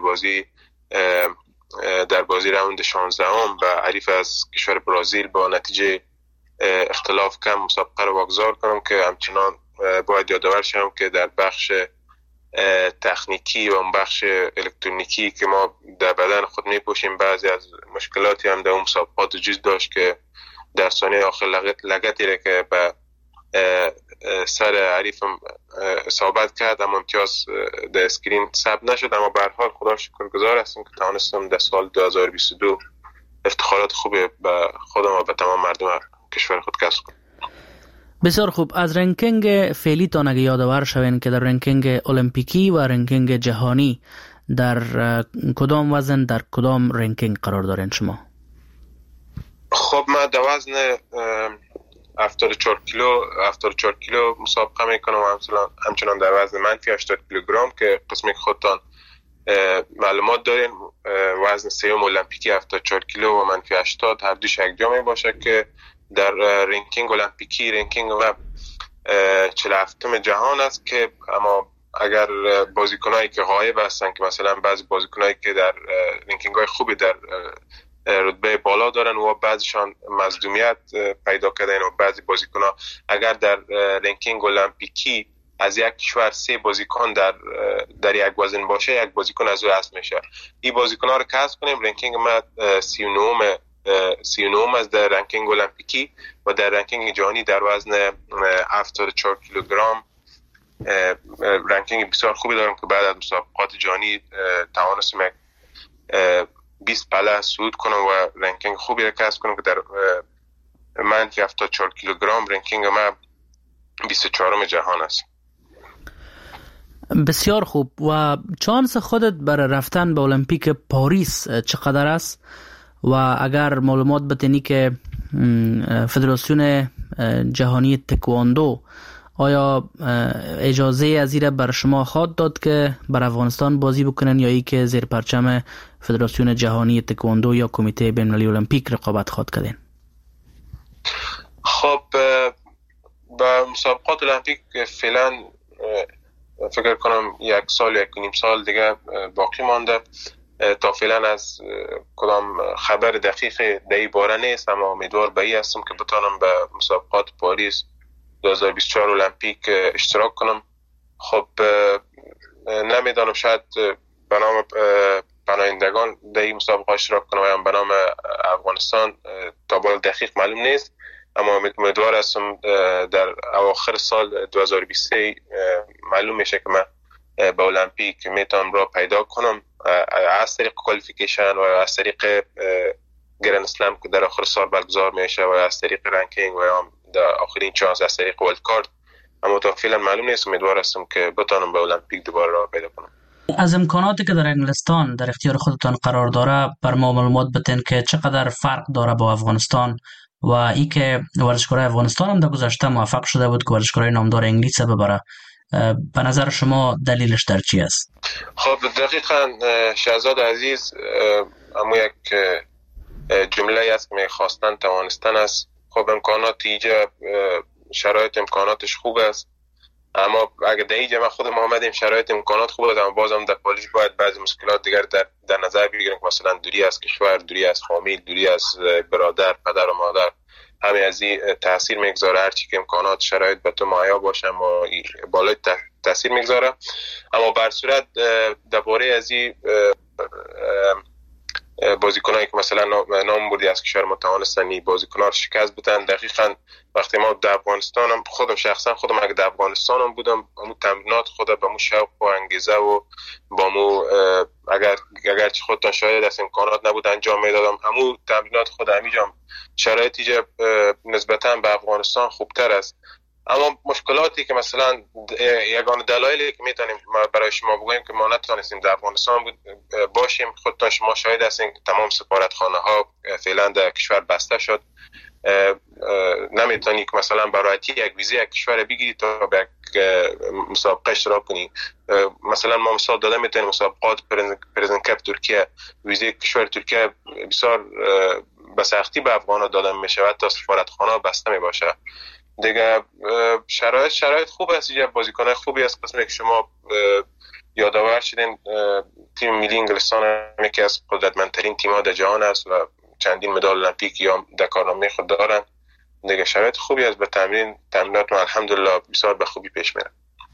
در بازی راوند 16 به حریف از کشور برزیل با نتیجه اختلاف کم مسابقه رو واگذار کنم که همچنان باید یادآور شم که در بخش تکنیکی و اون بخش الکترونیکی که ما در بدن خود میپوشیم بعضی از مشکلاتی هم در اون مسابقات وجود داشت که در ثانیه آخر لگتی را که به سر حریفم اصابت کرد اما امتیاز در اسکرین ثبت نشد، اما به هر حال خدا شکرگزار هستم که توانستم در سال 2022 افتخارات خوبی به خودم و به تمام مردم کشور خود کسب کنم. بسیار خوب. از رنکینگ فعلی تان اگه یادآور شوین که در رنکینگ المپیکی و رنکینگ جهانی در کدام وزن در کدام رنکینگ قرار دارین شما؟ خب من در وزن 74 کیلو مسابقه میکنم و همچنان در وزن منفی 80 کیلوگرم که قسمی که خودتان معلومات دارین وزن سیوم المپیکی 74 کیلو و منفی 80 هر دوش یک جا می باشه که در رنکینگ المپیکی رنکینگ و 47م جهان است که اما اگر بازیکنایی که غایب هستن که مثلا بعضی بازیکنایی که در رنکینگ های خوبی در رتبه بالا دارن و بعضیشان مظلومیت پیدا کردن و بعضی بازیکن‌ها اگر در رنکینگ المپیکی از یک کشور 3 بازیکن در یک وزن باشه یک بازیکن از او حذف میشه. این بازیکن‌ها رو کسب کنیم. رنکینگ ما 39 از در رنکینگ المپیکی و در رنکینگ جهانی در وزن 74 کیلوگرم رنکینگ بسیار خوبی دارم که بعد از مسابقات جهانی توانستم 20 پله صعود کنم و رنکینگ خوبی را کسب کنم که در منفی 74 کیلوگرم رنکینگ ما 24م جهان است. بسیار خوب. و چانس خودت برای رفتن به المپیک پاریس چقدر است و اگر معلومات بتینی که فدراسیون جهانی تکواندو آیا اجازه از این بر شما خواهد داد که بر افغانستان بازی بکنن یا ای که زیر پرچم فدراسیون جهانی تکواندو یا کمیته بین‌المللی المپیک رقابت خواهد کردین؟ خب با مسابقات المپیک فعلا فکر کنم 1 سال 1.5 سال دیگه باقی مانده. تا فعلا از کدام خبر دقیق در این باره نیست، اما امیدوار به این هستم که بتانم به مسابقات پاریس 2024 المپیک اشتراک کنم. خب نمیدانم، شاید به نام پناهندگان در این مسابقه اشتراک کنه و به نام افغانستان تا بال دقیق معلوم نیست، اما امیدوار هستم در اواخر سال 2023 معلوم میشه که من به المپیک میتونم را پیدا کنم از طریق کوالیفیکیشن و از طریق گرند اسلم که در آخر سال برگزار میشه و از طریق رنکینگ و در آخرین چانس از طریق ورلد کارت، اما تا فعلا معلوم نیست. امیدوار هستم که بتونم به المپیک دوباره را پیدا کنم. از امکاناتی که در انگلستان در اختیار خودتان قرار داره بر ما معلومات بتین که چقدر فرق داره با افغانستان و ای که ورزشکارای افغانستان هم در گذشته موفق شده بود که ورزشکارای نامدار انگلیس ببره. به نظر شما دلیلش در چی است؟ خب دقیقاً شهزاد عزیز، اما یک جمله است که میخواستن توانستن است. خب امکانات ایجا شرایط امکاناتش خوب است، اما اگر در اینجا من خودم آمدیم شرایط امکانات خوب است، اما بازم در پالیش باید بعضی مشکلات دیگر در نظر بگیریم، مثلا دوری از کشور، دوری از فامیل، دوری از برادر، پدر و مادر، همه از این تاثیر میگذاره. هرچی که امکانات شرایط به تو مهیا باشه ما بالای تاثیر میگذاره. اما بر صورت درباره از این بازیکنایی که مثلا نام بردی از کشور متوانستنی بازیکن‌ها رو شکست بدن، دقیقاً وقتی ما در افغانستانم خودم اگه در افغانستانم بودم همون تمرینات خدا به مو شوق و انگیزه و با مو اگر چه خودتان شاید از امکانات نبود انجام میدادم، همون تمرینات خود همینجا شرایط ایجا نسبتاً به افغانستان خوبتر است. اما مشکلاتی که مثلا یگانه دلایلی که میتونیم برای شما بگوییم که ما نتونستیم در افغانستان باشیم، خودتان شما شاهد هستین که تمام سفارتخانه ها فعلا در کشور بسته شد. نمیتونی که مثلا برای یک ویزه یک کشور بگیری تا به مسابقه اشتراک کنی. مثلا ما مثال داده میتونیم مسابقات پرزنت کپ ترکیه، ویزه کشور ترکیه بسیار به سختی به افغانا داده میشه و تا سفارتخانه بسته میباشه. دیگه شرایط خوب است، یه بازیکن خوبی است. قسمی که شما یادآور شدین تیم ملی انگلستان یکی از قدرتمندترین تیم‌ها در جهان است و چندین مدال المپیک یا در کارنامه خود دارن. دیگه شرایط خوبی است، به تمرینات الحمدلله بسیار به خوبی پیش میره.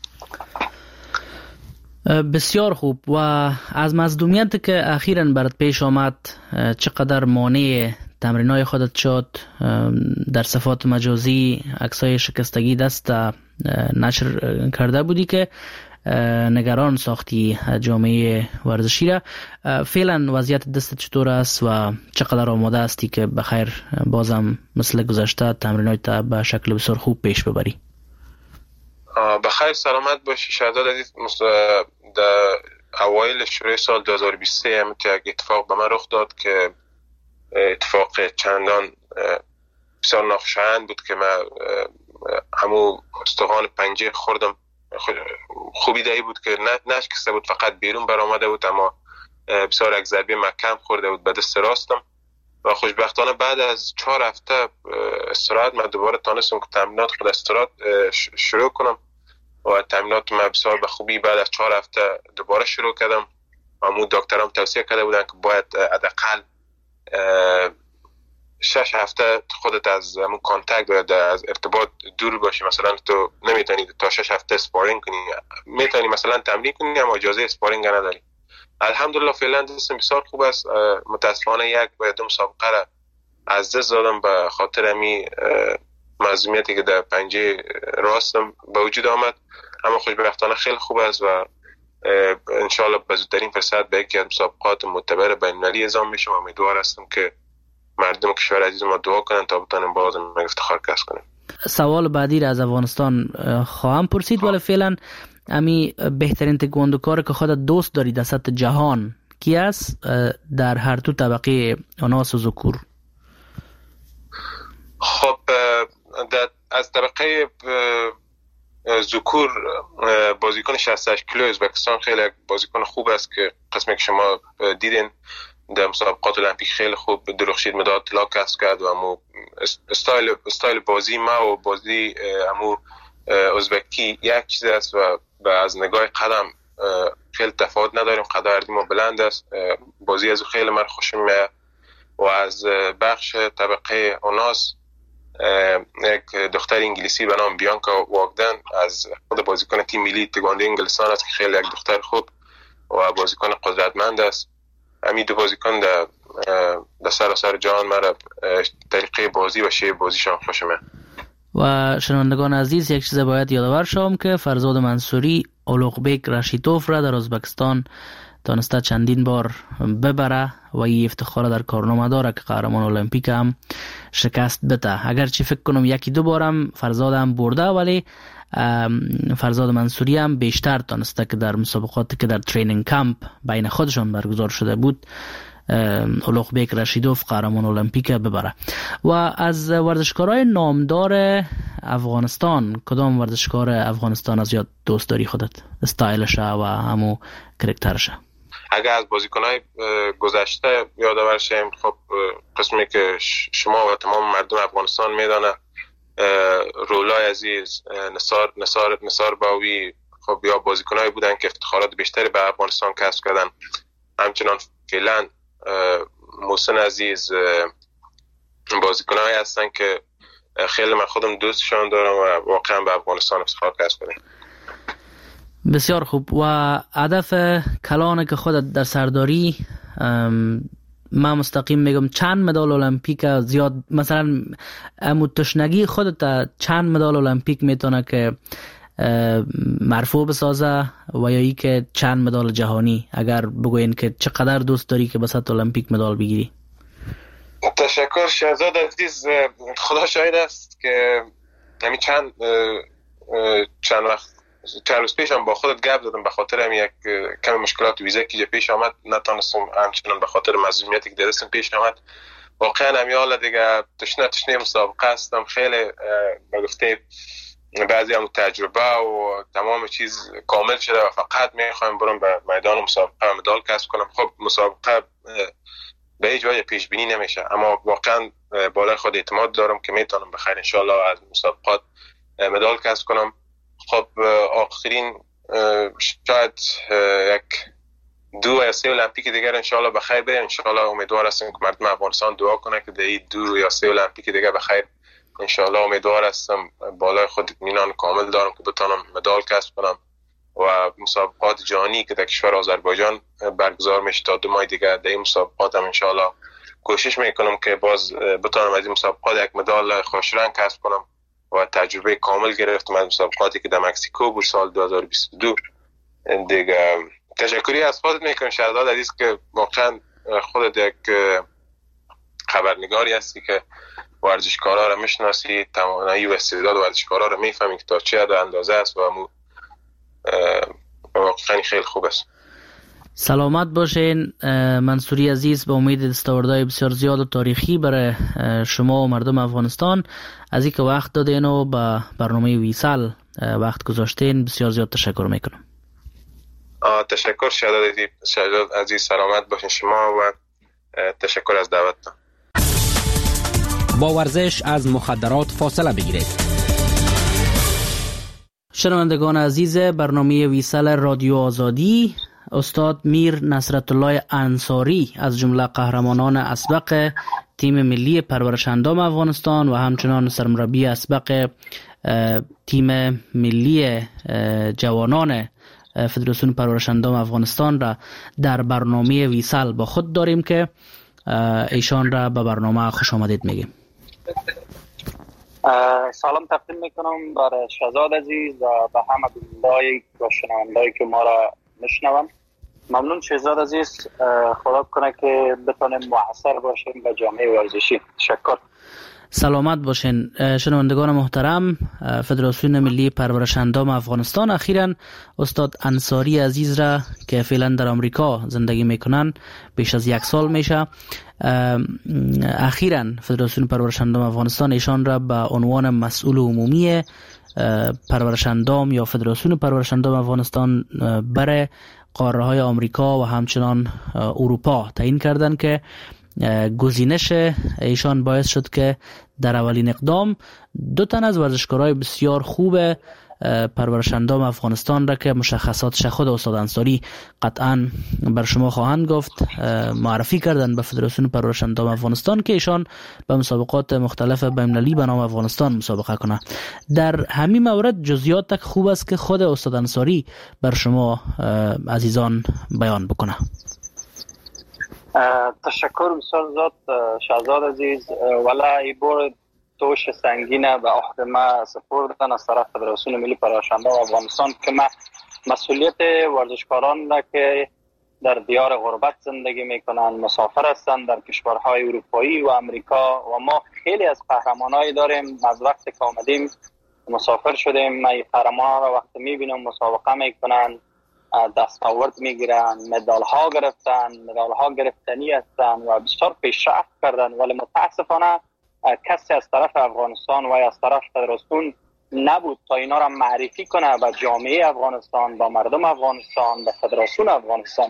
بسیار خوب. و از مصدومیت که اخیراً برات پیش آمد چقدر مانع تمرینای خودت شد؟ در صفحات مجازی عکسای شکستگی دست نشر کرده بودی که نگران ساختی جامعه ورزشی را. فعلا وضعیت دست چطور است و چقدر آماده هستی که بخیر بازم مثل گذشته تمرینات به شکل بسیار خوب پیش ببری؟ بخیر سلامت باشی شهزاد عزیز. در اوایل شروع سال 2023 هم یک اتفاق به من رخ داد که اتفاق چندان بسیار ناخوشایند بود که من همون استخوان پنجه خوردم. خوبی دایی بود که نشکسته بود، فقط بیرون برآمده بود، اما بسیار یک ضربه محکم خورده بود به دست راستم و خوشبختانه بعد از 4 هفته استراحت من دوباره تانستم که تمرینات خود استراحت شروع کنم و تمرینات من بسیار به خوبی بعد از 4 هفته دوباره شروع کردم. همون دکترام توصیه کرده بودن که باید حداقل 6 هفته خودت از همون کانتکت و از ارتباط دور باشی. مثلا تو نمیتونی تا 6 هفته اسپارینگ کنی، میتونی مثلا تمرین کنی اما اجازه اسپارینگ نداری. الحمدلله فعلا دستم بسیار خوب است. متاسفانه 1 و 2 مسابقه را از دست دادم به خاطر همین مصدومیتی که در پنجه راستم به وجود آمد، اما خوشبختانه خیلی خوب است و انشالله به زودترین فرصت به یکی از مسابقات معتبر بین‌المللی اعزام میشم. امیدوار هستم که مردم کشور عزیز ما دعا کنن تا بتونیم باز افتخار کسب کنیم. سوال بعدی را از افغانستان خواهم پرسید، ولی فعلا امی بهترین تکواندوکار که خودت دوست داری در سطح جهان کی است در هر دو طبقه آناس و ذکور؟ خب از طبقه ذکور بازیکن 68 کیلو ازبکستان خیلی بازیکن خوب است که قسمی که شما دیدین در مسابقات المپیک خیلی خوب درخشید، مدال طلا کسب کرد و امو استایل بازی ما و بازی امو ازبکی یک چیز است و از نگاه قدم خیلی تفاوت نداریم. قد ما بلند است، بازی از خیلی من خوشم میاد. و از بخش طبقه آناس یک دختر انگلیسی به نام بیانکا واگدن از خود بازیکن تیم ملی تکواندو انگلستان است که خیلی یک دختر خوب و بازیکن قدرتمند است همین دو بازیکن در سراسر جهان مرا طریقه بازی و شیوه بازیشان خوشمه. و شنوندگان عزیز، یک چیز باید یادآور شوم که فرزاد منصوری اولوغبک رشیدوف را در ازبکستان تانسته چندین بار ببره و این افتخار در کارنامه داره که قهرمان المپیک هم شکست بده. اگرچه فکر کنم یکی دو بارم فرزاد هم برده، ولی فرزاد منصوری هم بیشتر تانسته که در مسابقاتی که در ترینینگ کمپ بین خودشان برگزار شده بود اولوغبک رشیدوف قهرمان المپیک ببره. و از ورزشکارای نامدار افغانستان کدام ورزشکار افغانستان از یاد دوست داری خودت؟ استایلشه و همو کرکترشه. اگر از بازیکنای گذشته یادآور شیم، خب قسمی که شما و تمام مردم افغانستان میدانه، رولای عزیز، نثار باوی، خب یا بازیکنایی بودن که افتخارات بیشتری به افغانستان کسب کردن. همچنان فعلا محسن عزیز بازیکنایی هستن که خیلی من خودم دوستشان دارم و واقعا به افغانستان افتخار کسب کردن. بسیار خوب. و هدف کلان که خودت در سرداری، من مستقیم میگم چند مدال المپیک زیاد، مثلا تشنگی خودت چند مدال المپیک میتونه که مرفوع بسازه و یا ای که چند مدال جهانی؟ اگر بگوین که چقدر دوست داری که بسات المپیک مدال بگیری؟ تشکر شهزاد عزیز. خدا شاهد است که همین چند روز پیشم با خودت گپ زدم، به خاطر هم یک کمی مشکلات ویزا که پیش آمد نتونستم، همچنان به خاطر مظلومیتی که درستم پیش آمد. واقعا همیالا دیگه تشنه مسابقه هستم. خیلی بگفته بعضی هم تجربه و تمام چیز کامل شده و فقط میخوایم برم به میدان مسابقه و مدال کسب کنم. خب مسابقه به هیچ وجه پیش بینی نمیشه، اما واقعا بالای خود اعتماد دارم که میتونم بخیر انشالله از مسابقات مدال کسب کنم. خب آخرین شاید یک 2 یا 3 المپیک دیگر انشالله بخیر بریم. انشالله امیدوار هستم که مردم افغانستان دعا کنه که در این 2 یا 3 المپیک دیگر بخیر انشالله. امیدوار هستم بالای خود اطمینان کامل دارم که بتونم مدال کسب کنم و مسابقات جهانی که در کشور آذربایجان برگزار میشه تا 2 ماه دیگه، در این مسابقات هم انشالله کوشش میکنم که باز بتونم از این مسابقات یک مدال خوشرنگ کسب کنم و تجربه کامل گرفتم از مسابقاتی که در مکزیکو بود سال 2022 دیگه. تشکری از خودت میکنم شهزاد عزیز که واقعا خودت یک خبرنگاری هستی که ورزشکارا رو میشناسی، توانایی و استعداد ورزشکارا رو میفهمی که تا چه اندازه است و واقعا خیلی خوب است. سلامت باشین منصوری عزیز. به امید دستاوردهای بسیار زیاد و تاریخی برای شما و مردم افغانستان. از اینکه وقت دادین و به برنامه ویسال وقت گذاشتین بسیار زیاد تشکر میکنم. تشکر شهزاد عزیز. سلامت باشین شما و تشکر از دعوتتان. با ورزش از مخدرات فاصله بگیرید. شنوندگان عزیز برنامه ویسال رادیو آزادی، استاد میر نصرت الله انصاری از جمله قهرمانان اسبق تیم ملی پرورش اندام افغانستان و همچنان سرمربی اسبق تیم ملی جوانان فدراسیون پرورش اندام افغانستان را در برنامه ویسال با خود داریم که ایشان را به برنامه خوش آمدید میگیم. سلام تقدیم میکنم برای شهزاد عزیز و به همه بیننده‌ای و شنونده‌ای که ما را میشنوند. ممنون شهزاد عزیز. خدا کنه که بتونیم مؤثر باشیم به جامعه ورزشی. تشکر. سلامت باشین شنوندگان محترم. فدراسیون ملی پرورش اندام افغانستان اخیراً استاد انصاری عزیز را که فعلا در آمریکا زندگی میکنن بیش از 1 سال میشه، اخیراً فدراسیون پرورش اندام افغانستان ایشان را به عنوان مسئول عمومی پرورش اندام یا فدراسیون پرورش اندام افغانستان برای قاره های آمریکا و همچنان اروپا تعیین کردند که گزینش ایشان باعث شد که در اولین اقدام 2 تن از ورزشکارای بسیار خوب پرورش اندام افغانستان را که مشخصاتش خود استاد انصاری قطعا بر شما خواهند گفت معرفی کردن به فدراسیون پرورش اندام افغانستان که ایشان به مسابقات مختلف بین‌المللی به نام افغانستان مسابقه کنه. در همین مورد جزئیات خوب است که خود استاد انصاری بر شما عزیزان بیان بکنه. تشکر بسیار زیاد شهزاد عزیز. ولی این بار دوش سنگینه به عهده ما سپردن از طرف فدراسیون ملی پرورشنده افغانستان که ما مسئولیت ورزشکاران را که در دیار غربت زندگی میکنن، مسافر هستند در کشورهای اروپایی و امریکا و ما خیلی از قهرمانایی داریم. از وقتی که آمدیم مسافر شدیم، ما این قهرمان را وقتی میبینم مسابقه میکنن، دستاورد میگیرن، مدال ها گرفتن، مدال ها گرفتنی هستن و بسیار پیشرفت کردن. ولی متاسفانه کسی از طرف افغانستان و از طرف فدراسیون نبود تا اینا را معرفی کنه به جامعه افغانستان، به مردم افغانستان، به فدراسیون افغانستان.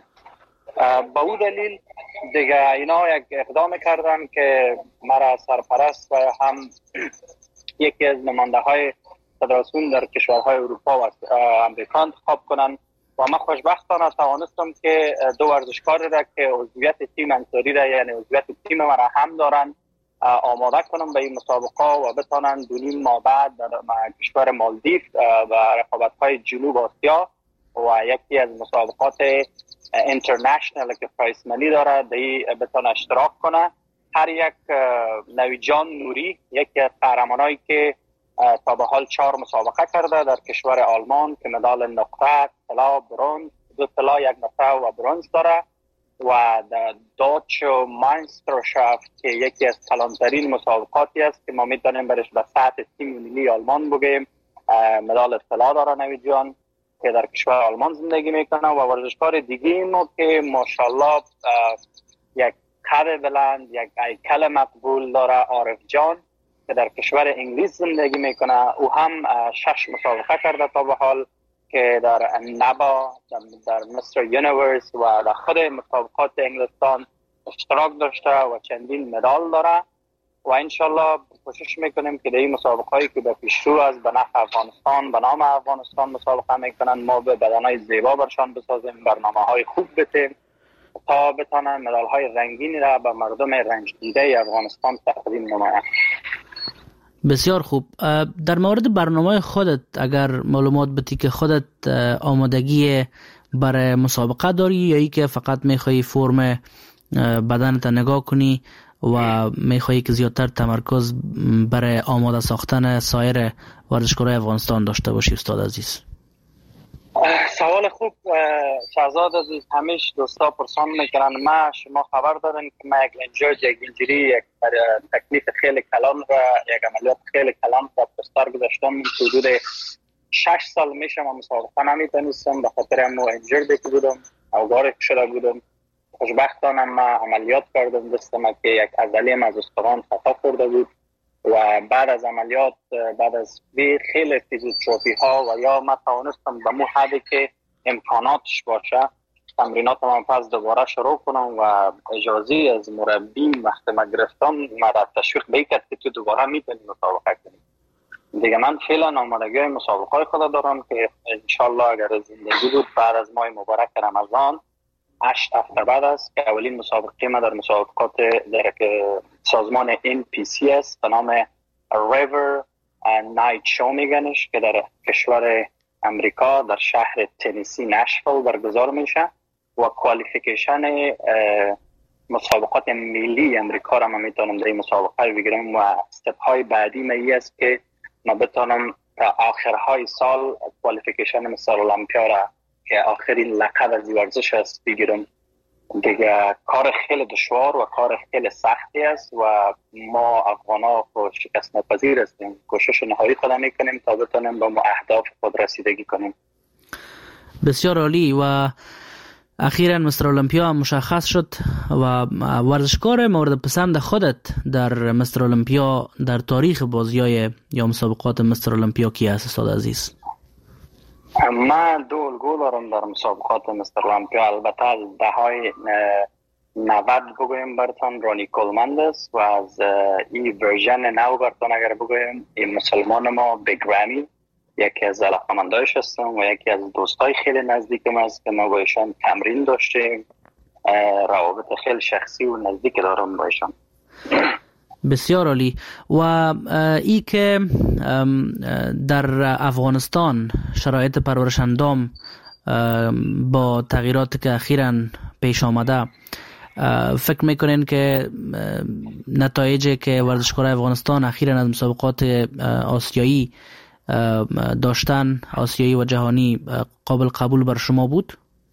با او دلیل دیگه اینا یک اقدام کردن که مرا سرپرست و هم یکی از نماینده های فدراسیون در کشورهای اروپا و امریکا انتخاب کنن و من خوشبختانه توانستم که دو ورزشکار را که عضویت تیم انصاری را یعنی عضویت تیم مرا هم دارن آماده کنم به این مسابقه و بتانن 2.5 ماه بعد در کشور مالدیو و رقابت‌های جنوب آسیا و یکی از مسابقات اینترنشنال که پرایس منی داره دی بتانه اشتراک کنه. هر یک نویجان نوری یکی از قهرمانایی که تا به حال 4 مسابقه کرده در کشور آلمان که مدال نقطه، طلا، برنز، 2 طلا، 1 نقطه و برنز داره و دوچ ماینسترشافت که یکی از کلانترین مسابقاتی است که ما میتونیم برش به سطح تیم ملی آلمان بگیم مدال طلا داره نویجان که در کشور آلمان زندگی میکنه و ورزشکار دیگه ما که ماشاءالله یک قد بلند، یک هیکل مقبول داره، عارف جان که در کشور انگلیس زندگی میکنه. او هم 6 مسابقه کرده تا به حال که در نبا، در مستر یونیورس و در خود مسابقات انگلستان اشتراک داشته و چندین مدال داره و انشالله کوشش میکنیم که در این مسابقه‌ای که به پیشرو از به نفع افغانستان به نام افغانستان مسابقه میکنن ما به بدنهای زیبا برشان بسازیم، برنامه‌های خوب بتیم تا بتانن مدال‌های رنگینی را به مردم رنج دیده افغانستان تقدیم نمایند. بسیار خوب. در مورد برنامه خودت اگر معلومات بدی که خودت آمادگی برای مسابقه داری یا ای که فقط میخوایی فرم بدنت نگاه کنی و میخوایی که زیادتر تمرکز برای آماده ساختن سایر ورزشکارای افغانستان داشته باشی استاد عزیز؟ سوال خوب شهزاد عزیز. همیشه دوستا پرسان میکنن ما شما خبر دارین که ما یک اینجوری یک تکلیف خیلی کلان و یک عملیات خیلی کلان را پستار گذاشتم. حدود 6 سال میشه ما مسابقه نمیتونستم به خاطر امو انجرده که بودم او گارک شده بودم. خوشبختانه ما عملیات کردم دستم که یک عضلیم از استخوان خطا خورده بود و بعد از عملیات بعد از خیلی فیزیوتراپی ها و یا ما توانستم به مو حدی که امکاناتش باشه تمرینات من پس دوباره شروع کنم و اجازه از مربیم وقتی ما گرفتم ما را تشویق بیکرد که تو دوباره میتونی مسابقه کنی. دیگه من فعلا آمادگی مسابقه خود دارم که انشالله اگر زندگی بود بعد از ماه مبارک رمضان 8 هفته بعد است که اولین مسابقه ما در مسابقات در سازمان NPCS به نام River Night Show میگنش که در کشور امریکا در شهر تنیسی نشویل برگزار میشه و کوالیفیکیشن مسابقات ملی امریکا را من میتونم در این مسابقه بگیرم و استپ های بعدی می است که من بتونم تا آخرهای سال کوالیفیکیشن مثل المپیا را که آخرین لقب از ورزش است بگیرم. دیگه کار خیلی دشوار و کار خیلی سختی است و ما افغانا شکست ناپذیر هستیم. کوشش نهایی خود میکنیم تا بتونیم به اهداف خود رسیدگی کنیم. بسیار عالی. و اخیراً مستر المپیا مشخص شد و ورزشکار مورد پسند خودت در مستر المپیا در تاریخ بازی‌های یا مسابقات مستر المپیا کی است استاد عزیز؟ من 2 الگو دارم در مسابقات مستر المپیا. البته از دههای 90 بگویم براتون رانی کولمند است و از این ورژن نو براتون اگر بگویم این مسلمان ما بگرامی یکی از علاقمندایش هستم و یکی از دوستای خیلی نزدیکم است که ما با ایشان تمرین داشتیم، روابط خیلی شخصی و نزدیک دارم با ایشان. بسیار عالی. و ای که در افغانستان شرایط پرورش اندام با تغییراتی که اخیراً پیش آمده فکر میکنین که نتایجی که ورزشکارای افغانستان اخیراً از مسابقات آسیایی داشتن، آسیایی و جهانی، قابل قبول بر شما بود؟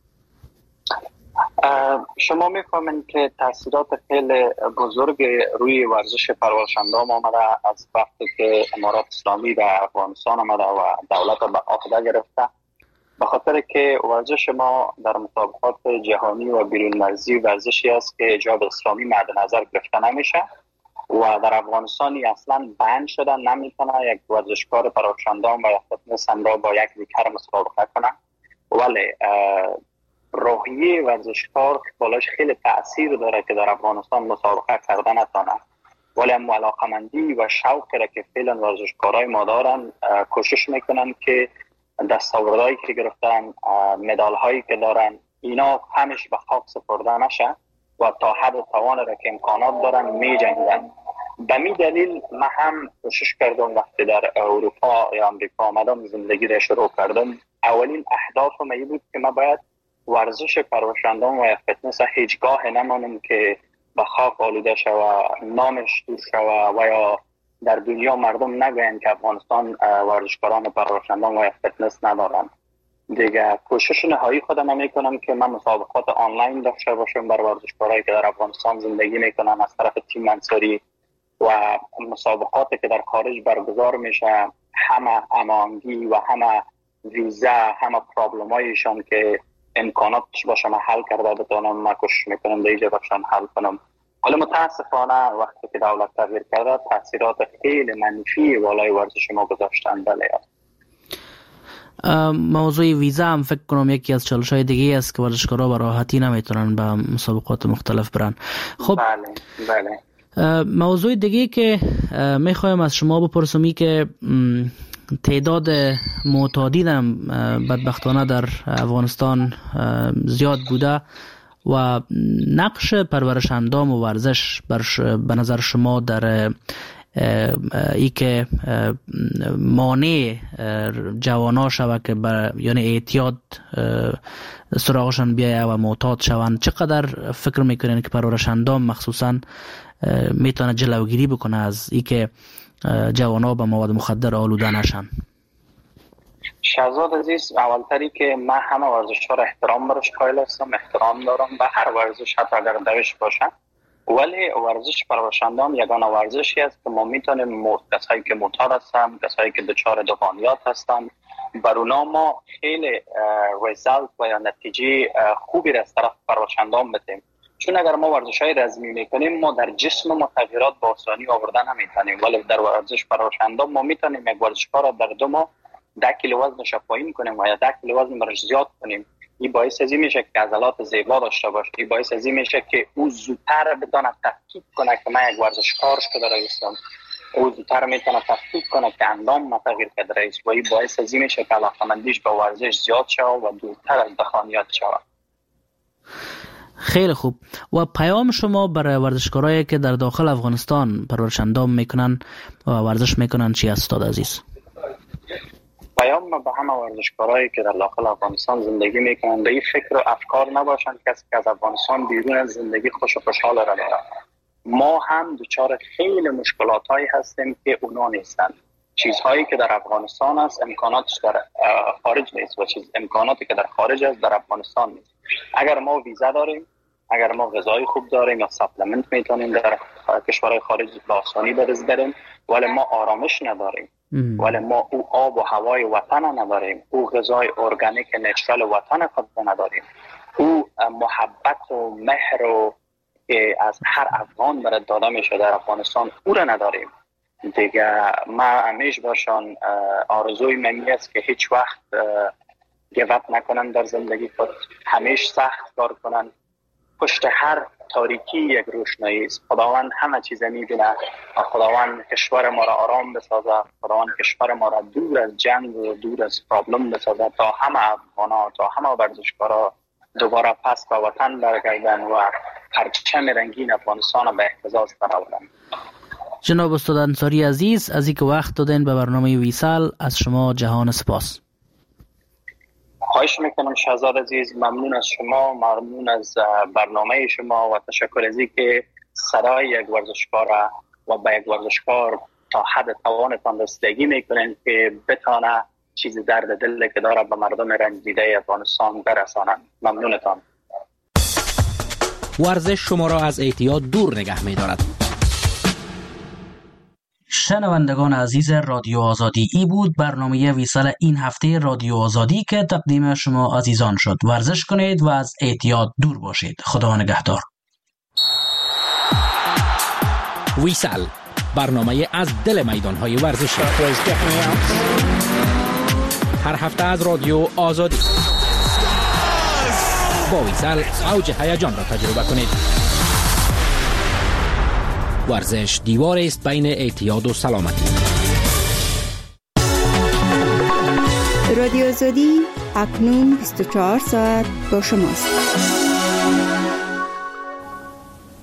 شما میفهمین که تاثیرات خیلی بزرگ روی ورزش پرورشندام آمده از وقتی که امارات اسلامی در افغانستان آمده و دولت به عهده گرفته، به خاطر که ورزش ما در مسابقات جهانی و بیرون مرزی ورزشی است که حجاب اسلامی مد نظر گرفته نمیشه و در افغانستانی اصلا بند شده، نمیتونه یک ورزشکار پرورشندام و یا فتنس را با یک دیگر مسابقه کنه. ولی روحیه ورزشکار بالاش خیلی تأثیر داره که در افغانستان مسابقه کردن نتونه، ولی علاقمندی و شوقی را که فعلا ورزشکارای ما دارن کوشش میکنن که دستاوردهایی که گرفتن، مدال هایی که دارن، اینا همش به خاک سپرده نشه و تا حد و توان را که امکانات دارن می جنگن. به می دلیل من هم کوشش کردم وقتی در اروپا یا امریکا آمدم زندگی را شروع کردم، اولین اهدافم این بود که من باید ورزش پرورشندان و فتنس هیچگاه نمانم که به خاک آلوده شوه، نامش دور شوه و یا در دنیا مردم نگوین که افغانستان ورزشکاران پرورشندان و فتنس ندارن. دیگه کوشش نهایی خودم میکنم که من مسابقات آنلاین داشته باشم بر ورزشکارایی که در افغانستان زندگی میکنن از طرف تیم منصوری و مسابقاتی که در خارج برگزار میشه همه امانگی و همه ویزا، همه پرابلمایشان که امکاناتش باشه من حل کرده بتونم، من کوشش میکنم دیگه باشم حل کنم. ولی متاسفانه وقتی که دولت تغییر کرده تاثیرات خیلی منفی بالای ورزش ما گذاشتن. بله. موضوع ویزا هم فکر کنم یکی از چالش‌های دیگه است که ورزشکارا به راحتی نمیتونن به مسابقات مختلف برن. خب بله. موضوع دیگه که میخوایم از شما بپرسم که تعداد معتادین بدبختانه در افغانستان زیاد بوده و نقش پرورش اندام و ورزش به نظر شما در ای که مانع جوانا شوه که یعنی اعتیاد سراغشان بیایه و معتاد شوند، چقدر فکر میکنین که پرورش اندام مخصوصا میتونه جلوگیری بکنه از ای که جوانا به مواد مخدر آلوده نشن؟ شهزاد عزیز، اولتری که من همه ورزش‌ها را احترام برش قائل هستم، احترام دارم به هر ورزش حتی اگر دوش باشه، ولی ورزش پرورشندان یگانه ورزشی است که ما میتونیم کسایی که معتاد هستن، کسایی که دچار دهانیات هستن، بر اونا ما خیلی ریزالت و یا نتیجه خوبی را از طرف پرورشندان بدیم. چون اگر ما ورزش‌های رزمی میکنیم ما در جسم ما تغییرات با آسانی آوردن نمیتونیم، ولی در ورزش پرورشندان ما میتونیم یک ورزشکار را در 2 ماه 10 کیلو وزنش پایین کنیم و یا 10 کیلو وزن زیاد کنیم. این باعث ازی میشه که عضلات زیبا داشته باشه، این باعث ازی میشه که او زودتر بتونه تفکیک کنه که من یک ورزشکار شده هستم، او زودتر میتونه تفکیک کنه که اندام ما تغییر کرده است و این باعث ازی میشه که علاقمندیش به ورزش زیاد شه و دورتر از دهانیات شه. خیلی خوب. و پیام شما برای ورزشکارایی که در داخل افغانستان پرورش اندام میکنن و ورزش میکنن چی است استاد عزیز؟ پیام ما به همه ورزشکارایی که در داخل افغانستان زندگی میکنن به این فکر و افکار نباشن کسی که از افغانستان بیرون از زندگی خوش و خوشحال را داره. ما هم دچار خیلی مشکلاتایی هستیم که اونا نیستن. چیزهایی که در افغانستان است امکاناتش در خارج نیست و امکاناتی که در خارج است در افغانستان نیست. اگر ما ویزا داریم، اگر ما غذای خوب داریم یا سپلمنت میتونیم در کشورهای خارج به آسانی برز بریم، ولی ما آرامش نداریم، ولی ما او آب و هوای وطن نداریم، او غذای ارگانیک نچرال وطن خود نداریم، او محبت و مهر و که از هر افغان برای داده میشه در افغانستان او را نداریم. دیگه ما همیش باشن آرزوی منی است که هیچ وقت گیواب نکنن در زندگی خود، همیش سخت کار کنن. پشت هر تاریکی یک روشنایی است. خداوند همه چیز میبینه و خداوند کشور ما را آرام بسازه، خداوند کشور ما را دور از جنگ و دور از پرابلم بسازه تا همه افغانا، تا همه ورزشکارا دوباره پس به وطن برگردن و پرچم رنگین افغانستان به اهتزاز درآورند. جناب استاد انصاری عزیز، از اینکه وقت دادین به برنامه ویسال از شما جهان سپاس. خواهش میکنم شهزاد عزیز، ممنون از شما، ممنون از برنامه شما و تشکر از اینکه صدای یک ورزشکار و به یک ورزشکار تا حد توانتان رسیدگی میکنین که بتانه چیز درد دل که داره به مردم رنجیده افغانستان برسانند. ممنونتان. ورزش شما را از اعتیاد دور نگه می‌دارد. شنوندگان عزیز رادیو آزادی، ای بود برنامه ویسال این هفته رادیو آزادی که تقدیم شما عزیزان شد. ورزش کنید و از اعتیاد دور باشید. خدا نگهدار. ویسال، برنامه از دل میدان‌های ورزشی، هر هفته از رادیو آزادی. با ویسال اوج هیجان را تجربه کنید. ورزش دیوار است بین اعتیاد و سلامتی. رادیو آزادی اکنون 24 ساعت با شماست.